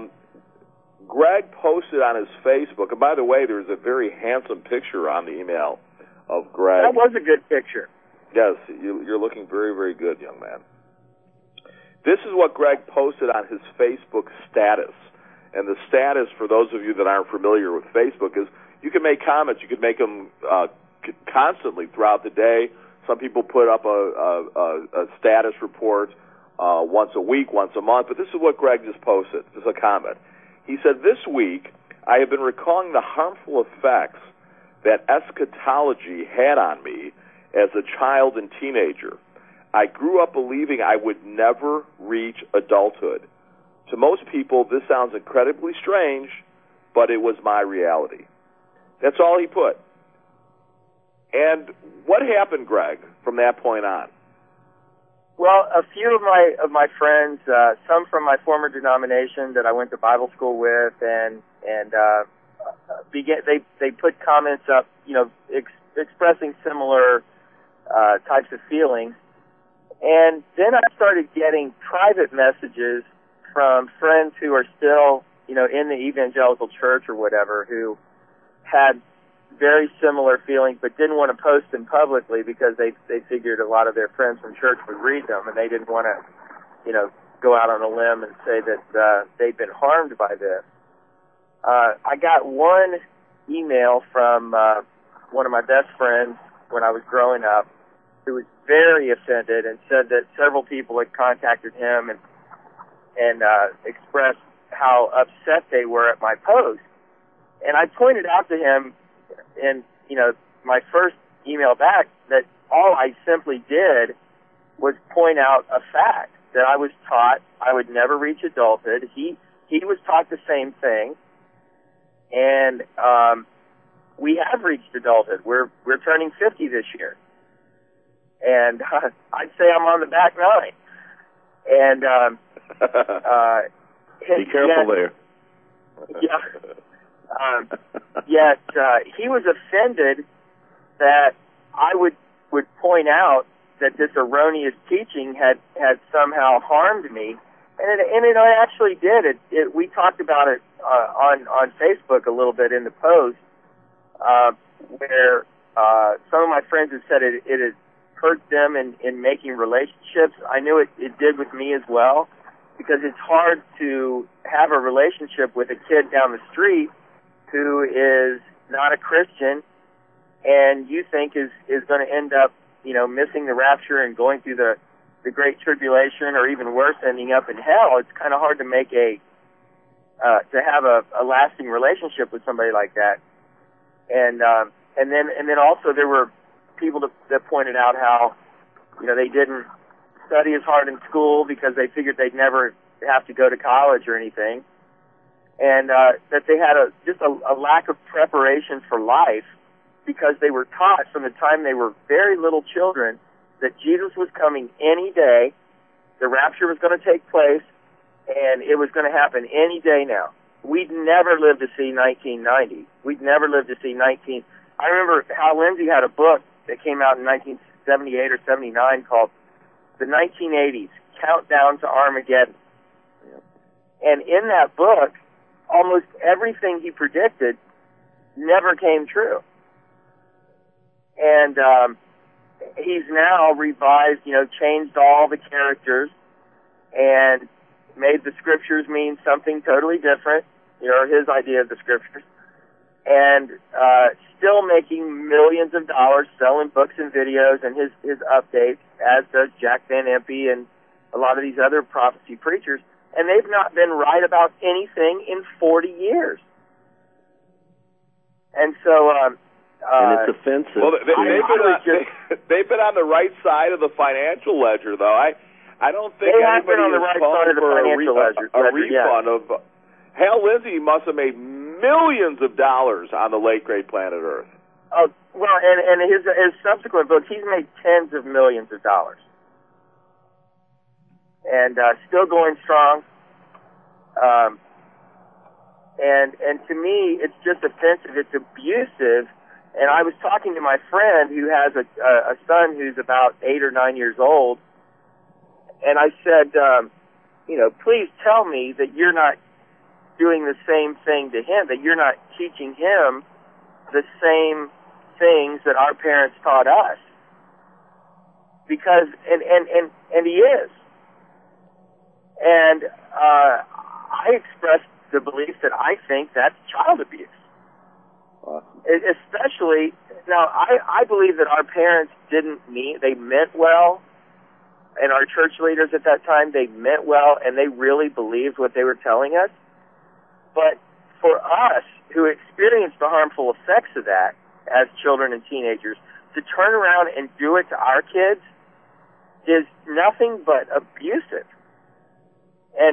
Greg posted on his Facebook, and by the way, there's a very handsome picture on the email of Greg. That was a good picture. Yes, you're looking very, very good, young man. This is what Greg posted on his Facebook status. And the status, for those of you that aren't familiar with Facebook, is you can make comments. You can make them constantly throughout the day. Some people put up a status report once a week, once a month. But this is what Greg just posted. Just a comment. He said, "This week, I have been recalling the harmful effects that eschatology had on me as a child and teenager. I grew up believing I would never reach adulthood. To most people, this sounds incredibly strange, but it was my reality." That's all he put. And what happened, Greg, from that point on? Well, a few of my friends, some from my former denomination that I went to Bible school with, and they put comments up, expressing similar types of feelings. And then I started getting private messages from friends who are still, in the evangelical church or whatever, who had very similar feelings but didn't want to post them publicly because they figured a lot of their friends from church would read them, and they didn't want to, go out on a limb and say that they'd been harmed by this. I got one email from one of my best friends when I was growing up who was very offended and said that several people had contacted him and expressed how upset they were at my post. And I pointed out to him in, my first email back that all I simply did was point out a fact that I was taught I would never reach adulthood. He was taught the same thing, and we have reached adulthood. We're turning 50 this year, and I'd say I'm on the back nine. And be careful there. Yet he was offended that I would point out that this erroneous teaching had somehow harmed me, and it actually did. We talked about it on Facebook a little bit in the post, where some of my friends had said it had hurt them in making relationships. I knew it did with me as well, because it's hard to have a relationship with a kid down the street who is not a Christian and you think is going to end up, missing the rapture and going through the Great Tribulation, or even worse, ending up in hell. It's kind of hard to make to have a lasting relationship with somebody like that. And then also there were people that pointed out how, they didn't study as hard in school because they figured they'd never have to go to college or anything, and that they had just a lack of preparation for life, because they were taught from the time they were very little children that Jesus was coming any day, the rapture was going to take place, and it was going to happen any day now. We'd never live to see 1990. We'd never live to see I remember Hal Lindsey had a book that came out in 1978 or 79 called The 1980s, Countdown to Armageddon. And in that book, almost everything he predicted never came true. And he's now revised, changed all the characters and made the scriptures mean something totally different, his idea of the scriptures, and still making millions of dollars selling books and videos and his updates, as does Jack Van Impe and a lot of these other prophecy preachers, and they've not been right about anything in 40 years. And so... and it's offensive. Well, they've been on the right side of the financial ledger, though. I don't think anybody on the right side of the financial ledger. A refund of. Hal Lindsey must have made millions of dollars on the late great Planet Earth. Oh well, and his subsequent books, he's made tens of millions of dollars, and still going strong. And to me, it's just offensive. It's abusive. And I was talking to my friend who has a son who's about 8 or 9 years old, and I said, please tell me that you're not doing the same thing to him, that you're not teaching him the same things that our parents taught us. Because, and he is. And I expressed the belief that I think that's child abuse. Awesome. Especially, now, I believe that our parents they meant well, and our church leaders at that time, they meant well, and they really believed what they were telling us. But for us, who experienced the harmful effects of that as children and teenagers, to turn around and do it to our kids is nothing but abusive. And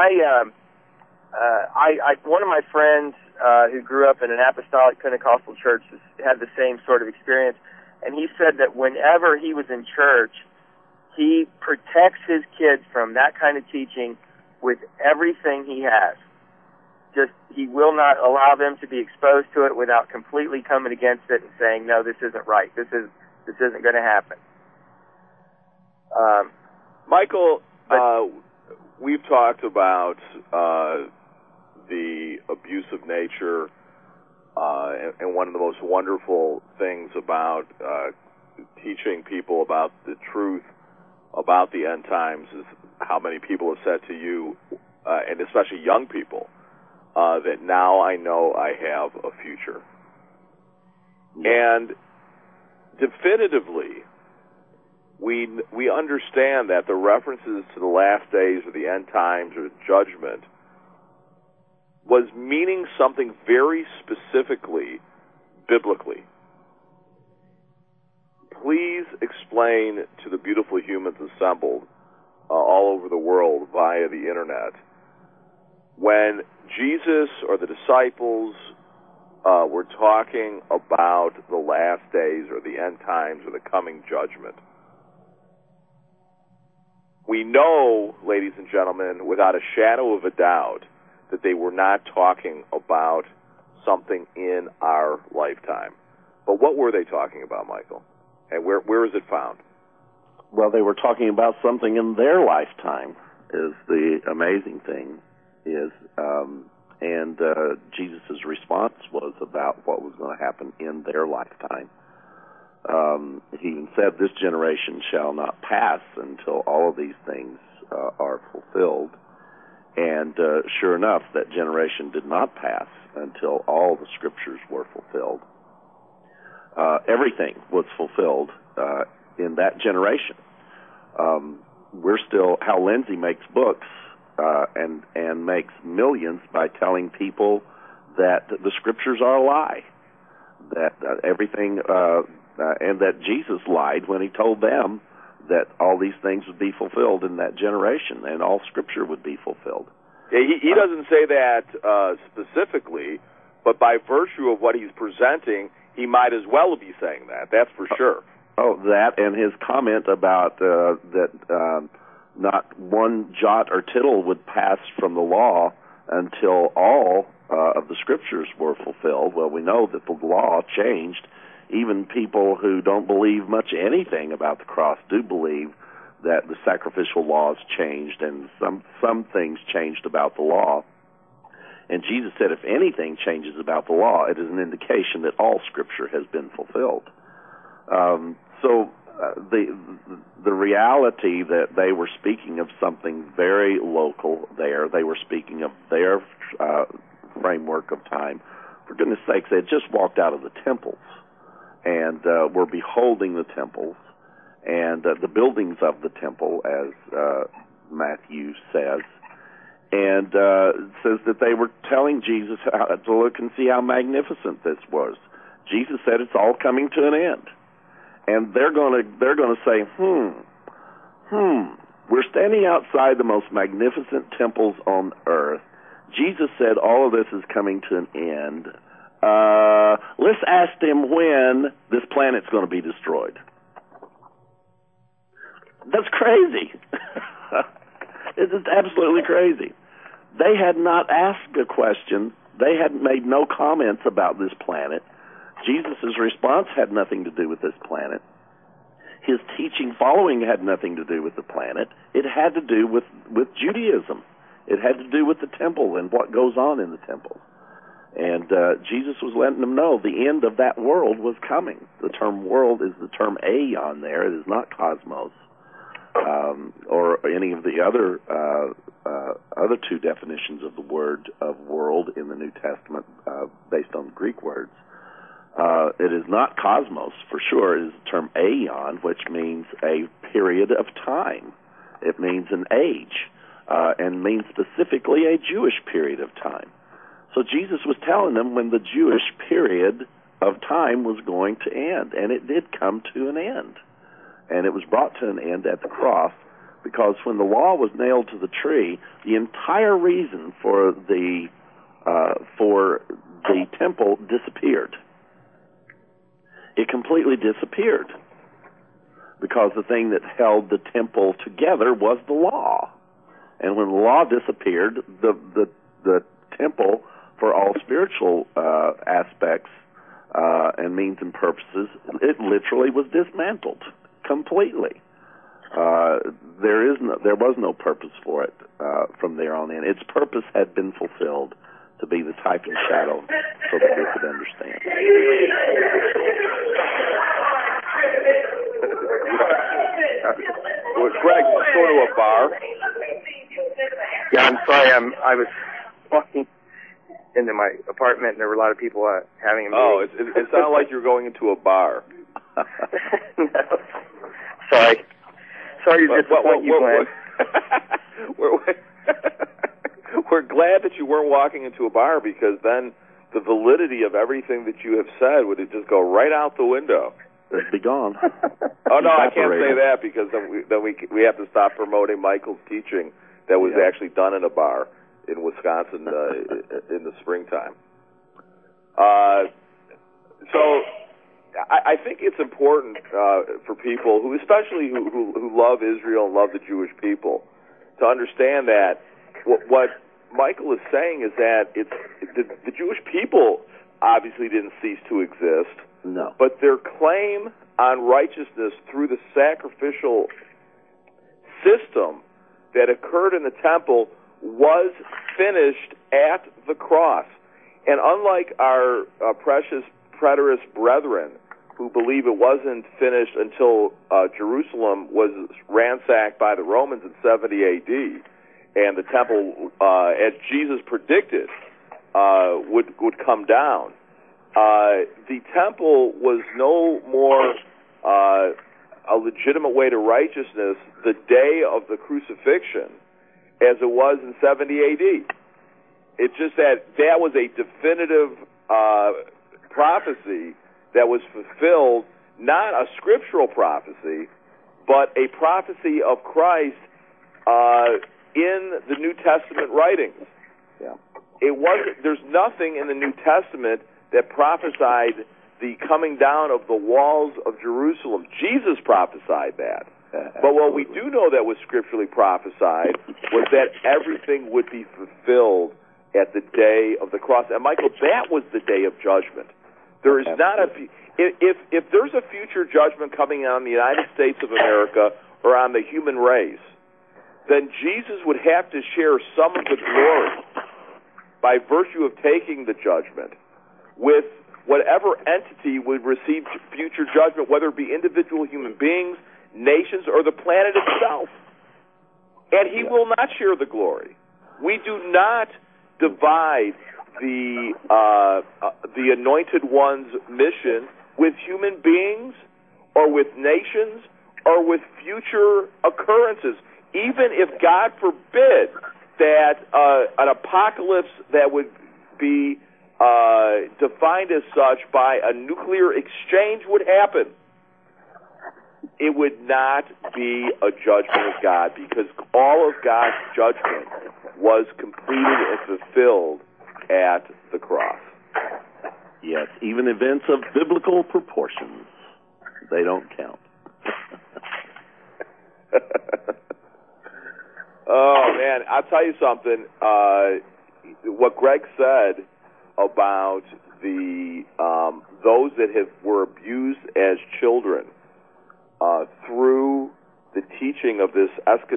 one of my friends who grew up in an apostolic Pentecostal church had the same sort of experience, and he said that whenever he was in church, he protects his kids from that kind of teaching with everything he has. He will not allow them to be exposed to it without completely coming against it and saying, no, this isn't right. This isn't going to happen. Michael, we've talked about the abusive nature, and one of the most wonderful things about teaching people about the truth about the end times is how many people have said to you, and especially young people, that now I know I have a future. And definitively, we understand that the references to the last days or the end times or judgment was meaning something very specifically biblically. Please explain to the beautiful humans assembled all over the world via the internet, when Jesus or the disciples were talking about the last days or the end times or the coming judgment. We know, ladies and gentlemen, without a shadow of a doubt, that they were not talking about something in our lifetime. But what were they talking about, Michael? And where is it found? Well, they were talking about something in their lifetime, is the amazing thing. And Jesus' response was about what was going to happen in their lifetime. He even said, "This generation shall not pass until all of these things are fulfilled." And sure enough, that generation did not pass until all the scriptures were fulfilled. Everything was fulfilled in that generation. We're still, Hal Lindsey makes books and makes millions by telling people that the scriptures are a lie, that everything, and that Jesus lied when he told them that all these things would be fulfilled in that generation and all scripture would be fulfilled. Yeah, he doesn't say that specifically, but by virtue of what he's presenting, he might as well be saying that. That's for sure. Oh, that and his comment about that not one jot or tittle would pass from the law until all of the scriptures were fulfilled. Well, we know that the law changed. Even people who don't believe much anything about the cross do believe that the sacrificial laws changed and some things changed about the law. And Jesus said if anything changes about the law, it is an indication that all scripture has been fulfilled. So the reality that they were speaking of something very local there, they were speaking of their framework of time. For goodness sakes, they had just walked out of the temples and were beholding the temples and the buildings of the temple, as Matthew says. And says that they were telling Jesus how to look and see how magnificent this was. Jesus said it's all coming to an end. And they're going to say, we're standing outside the most magnificent temples on earth. Jesus said all of this is coming to an end. Let's ask him when this planet's going to be destroyed. That's crazy. It's just absolutely crazy. They had not asked a question. They had made no comments about this planet. Jesus' response had nothing to do with this planet. His teaching following had nothing to do with the planet. It had to do with Judaism. It had to do with the temple and what goes on in the temple. And Jesus was letting them know the end of that world was coming. The term world is the term aeon there. It is not cosmos or any of the other two definitions of the word of world in the New Testament based on Greek words. It is not cosmos, for sure. It is the term aeon, which means a period of time. It means an age, and means specifically a Jewish period of time. So Jesus was telling them when the Jewish period of time was going to end, and it did come to an end. And it was brought to an end at the cross, because when the law was nailed to the tree, the entire reason for the temple disappeared. It completely disappeared, because the thing that held the temple together was the law. And when the law disappeared, the temple, for all spiritual aspects and means and purposes, it literally was dismantled completely. There was no purpose for it from there on in. Its purpose had been fulfilled, to be the type and shadow so that we could understand. Well, Greg, let's go to a bar. Yeah, I'm sorry. I was walking into my apartment, and there were a lot of people having a meeting. Oh, it sounded like you were going into a bar. No. Sorry to disappoint you, Glenn. we're glad that you weren't walking into a bar, because then the validity of everything that you have said would just go right out the window. It'd be gone. Oh no, I can't say that, because then we have to stop promoting Michael's teaching that was actually done in a bar in Wisconsin in the springtime. So I think it's important for people who, especially who love Israel and love the Jewish people, to understand that what Michael is saying is that the Jewish people obviously didn't cease to exist. No. But their claim on righteousness through the sacrificial system that occurred in the temple was finished at the cross. And unlike our precious preterist brethren who believe it wasn't finished until Jerusalem was ransacked by the Romans in 70 A.D., and the temple, as Jesus predicted, would come down, the temple was no more a legitimate way to righteousness the day of the crucifixion as it was in 70 A.D. It's just that was a definitive prophecy that was fulfilled, not a scriptural prophecy, but a prophecy of Christ in the New Testament writings. Yeah. There's nothing in the New Testament that prophesied the coming down of the walls of Jerusalem. Jesus prophesied that. But what we do know that was scripturally prophesied was that everything would be fulfilled at the day of the cross. And Michael, that was the day of judgment. There is not if there's a future judgment coming on the United States of America or on the human race, then Jesus would have to share some of the glory by virtue of taking the judgment with whatever entity would receive future judgment, whether it be individual human beings, nations, or the planet itself. And he will not share the glory. We do not divide the Anointed One's mission with human beings or with nations or with future occurrences. Even if, God forbid, that an apocalypse that would be defined as such by a nuclear exchange would happen, it would not be a judgment of God, because all of God's judgment was completed and fulfilled at the cross. Yes, even events of biblical proportions, they don't count. Oh, man, I'll tell you something. What Greg said about the those that were abused as children through the teaching of this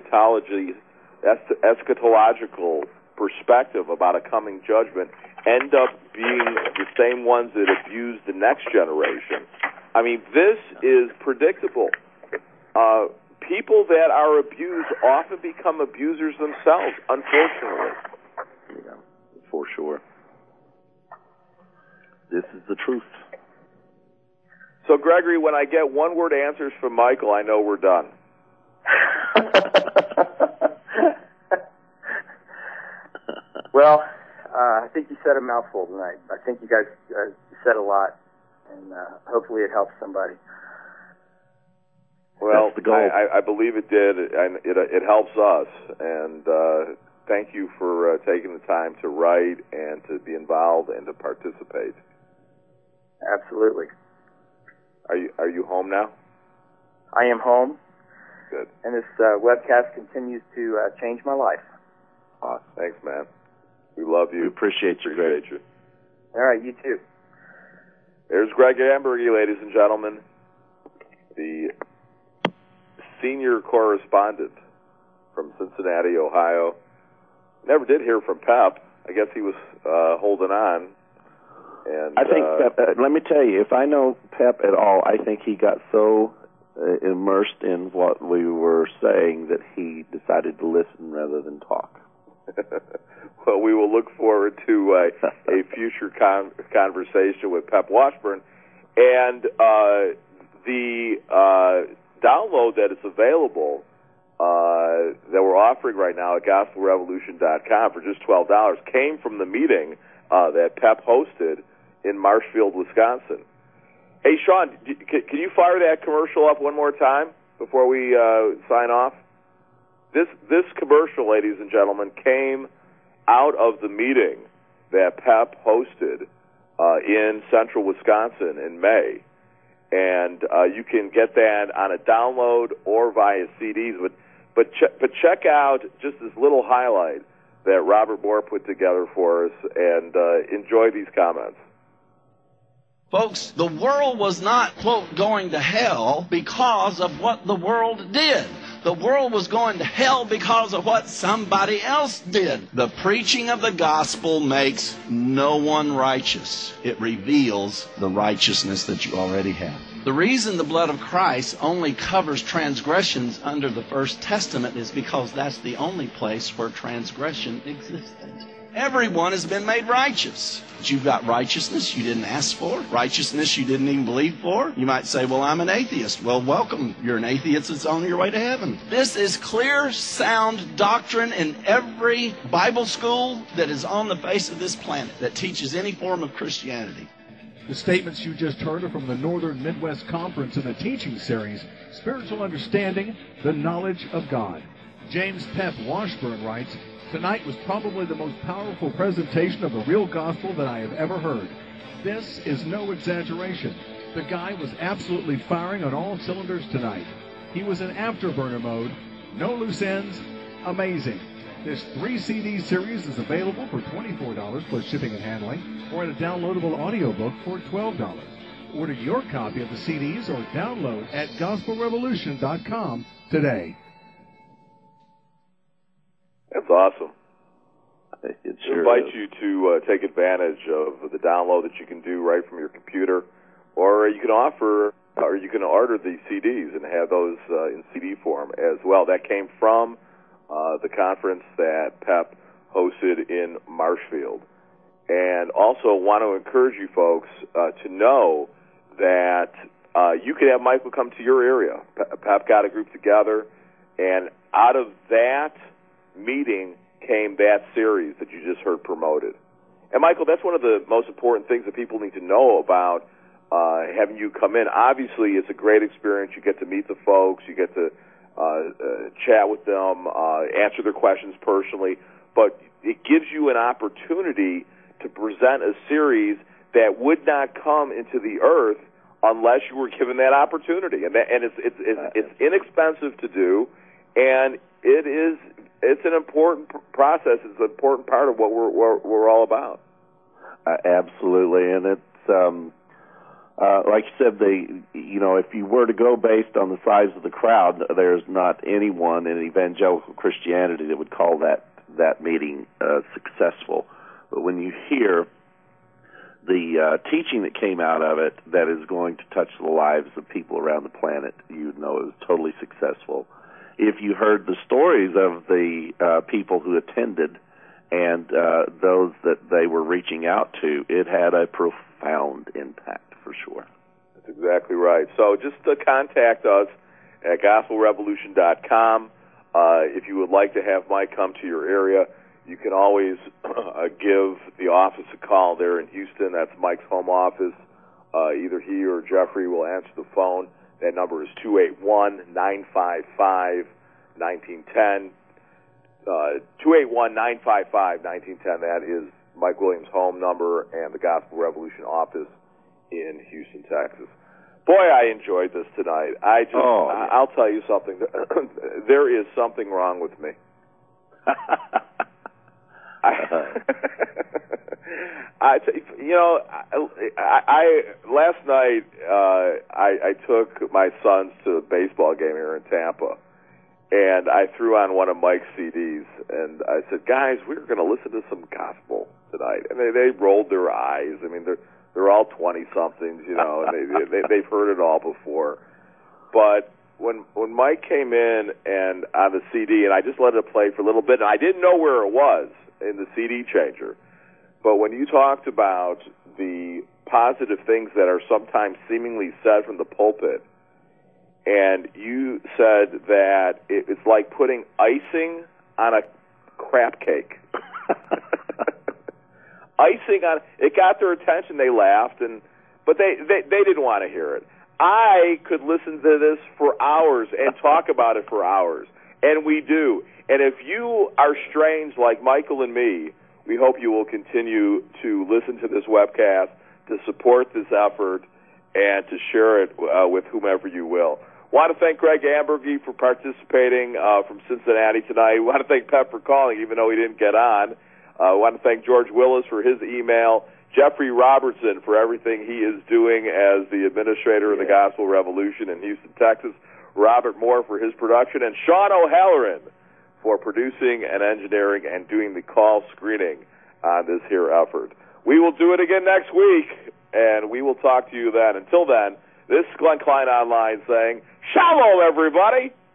eschatological perspective about a coming judgment end up being the same ones that abuse the next generation. I mean, this is predictable. People that are abused often become abusers themselves, unfortunately. Yeah, for sure. This is the truth. So, Gregory, when I get one-word answers from Michael, I know we're done. Well, I think you said a mouthful tonight. I think you guys said a lot, and hopefully it helps somebody. Well, I believe it did, and it helps us. And thank you for taking the time to write and to be involved and to participate. Absolutely. Are you home now? I am home. Good. And this webcast continues to change my life. Awesome. Thanks, man. We love you. We appreciate you, Greg. All right, you too. There's Greg Ambergy, ladies and gentlemen, the senior correspondent from Cincinnati, Ohio. Never did hear from Pep. I guess he was holding on. And I think, let me tell you, if I know Pep at all, I think he got so immersed in what we were saying that he decided to listen rather than talk. Well, we will look forward to a future conversation with Pep Washburn. And the download that is available that we're offering right now at gospelrevolution.com for just $12 came from the meeting that PEP hosted in Marshfield, Wisconsin. Hey, Sean, can you fire that commercial up one more time before we sign off? This commercial, ladies and gentlemen, came out of the meeting that PEP hosted in central Wisconsin in May. And you can get that on a download or via CDs. But check out just this little highlight that Robert Moore put together for us, and enjoy these comments. Folks, the world was not, quote, going to hell because of what the world did. The world was going to hell because of what somebody else did. The preaching of the gospel makes no one righteous. It reveals the righteousness that you already have. The reason the blood of Christ only covers transgressions under the First Testament is because that's the only place where transgression existed. Everyone has been made righteous. But you've got righteousness you didn't ask for, righteousness you didn't even believe for. You might say, well, I'm an atheist. Well, welcome. You're an atheist that's on your way to heaven. This is clear, sound doctrine in every Bible school that is on the face of this planet that teaches any form of Christianity. The statements you just heard are from the Northern Midwest Conference in the teaching series, Spiritual Understanding, the Knowledge of God. James Pep Washburn writes, "Tonight was probably the most powerful presentation of the real gospel that I have ever heard. This is no exaggeration. The guy was absolutely firing on all cylinders tonight. He was in afterburner mode, no loose ends, amazing. This 3-CD series is available for $24 plus shipping and handling, or in a downloadable audiobook for $12. Order your copy of the CDs or download at gospelrevolution.com today." That's awesome. It sure invite is. you to take advantage of the download that you can do right from your computer, or you can order the CDs and have those in CD form as well. That came from the conference that PEP hosted in Marshfield. And also want to encourage you folks to know that you can have Michael come to your area. PEP got a group together, and out of that meeting came that series that you just heard promoted. And Michael, that's one of the most important things that people need to know about having you come in. Obviously, it's a great experience. You get to meet the folks. You get to chat with them, answer their questions personally. But it gives you an opportunity to present a series that would not come into the earth unless you were given that opportunity. And it's inexpensive to do, and it's an important process. It's an important part of what we're all about. Absolutely, and it's like you said, if you were to go based on the size of the crowd, there's not anyone in evangelical Christianity that would call that meeting successful. But when you hear the teaching that came out of it that is going to touch the lives of people around the planet, you know it was totally successful. If you heard the stories of the people who attended and those that they were reaching out to, it had a profound impact for sure. That's exactly right. So just contact us at gospelrevolution.com. If you would like to have Mike come to your area, you can always give the office a call there in Houston. That's Mike's home office. Either he or Jeffrey will answer the phone. That number is 281-955-1910. 281-955-1910. That is Mike Williams' home number and the Gospel Revolution office in Houston, Texas. Boy, I enjoyed this tonight. I'll tell you something. There is something wrong with me. Last night I took my sons to a baseball game here in Tampa, and I threw on one of Mike's CDs, and I said, "Guys, we're going to listen to some gospel tonight." And they rolled their eyes. I mean, they're all 20-somethings, and they've heard it all before. But when Mike came in and on the CD, and I just let it play for a little bit, and I didn't know where it was in the CD changer. But when you talked about the positive things that are sometimes seemingly said from the pulpit, and you said that it's like putting icing on a crap cake. Icing on it got their attention. They laughed, but they didn't want to hear it. I could listen to this for hours and talk about it for hours, and we do. And if you are strange like Michael and me, we hope you will continue to listen to this webcast, to support this effort, and to share it with whomever you will. Want to thank Greg Ambergy for participating from Cincinnati tonight. Want to thank Pep for calling, even though he didn't get on. Want to thank George Willis for his email. Jeffrey Robertson for everything he is doing as the administrator of the Gospel Revolution in Houston, Texas. Robert Moore for his production. And Sean O'Halloran for producing and engineering and doing the call screening on this here effort. We will do it again next week, and we will talk to you then. Until then, this is Glenn Klein Online saying, Shalom, everybody!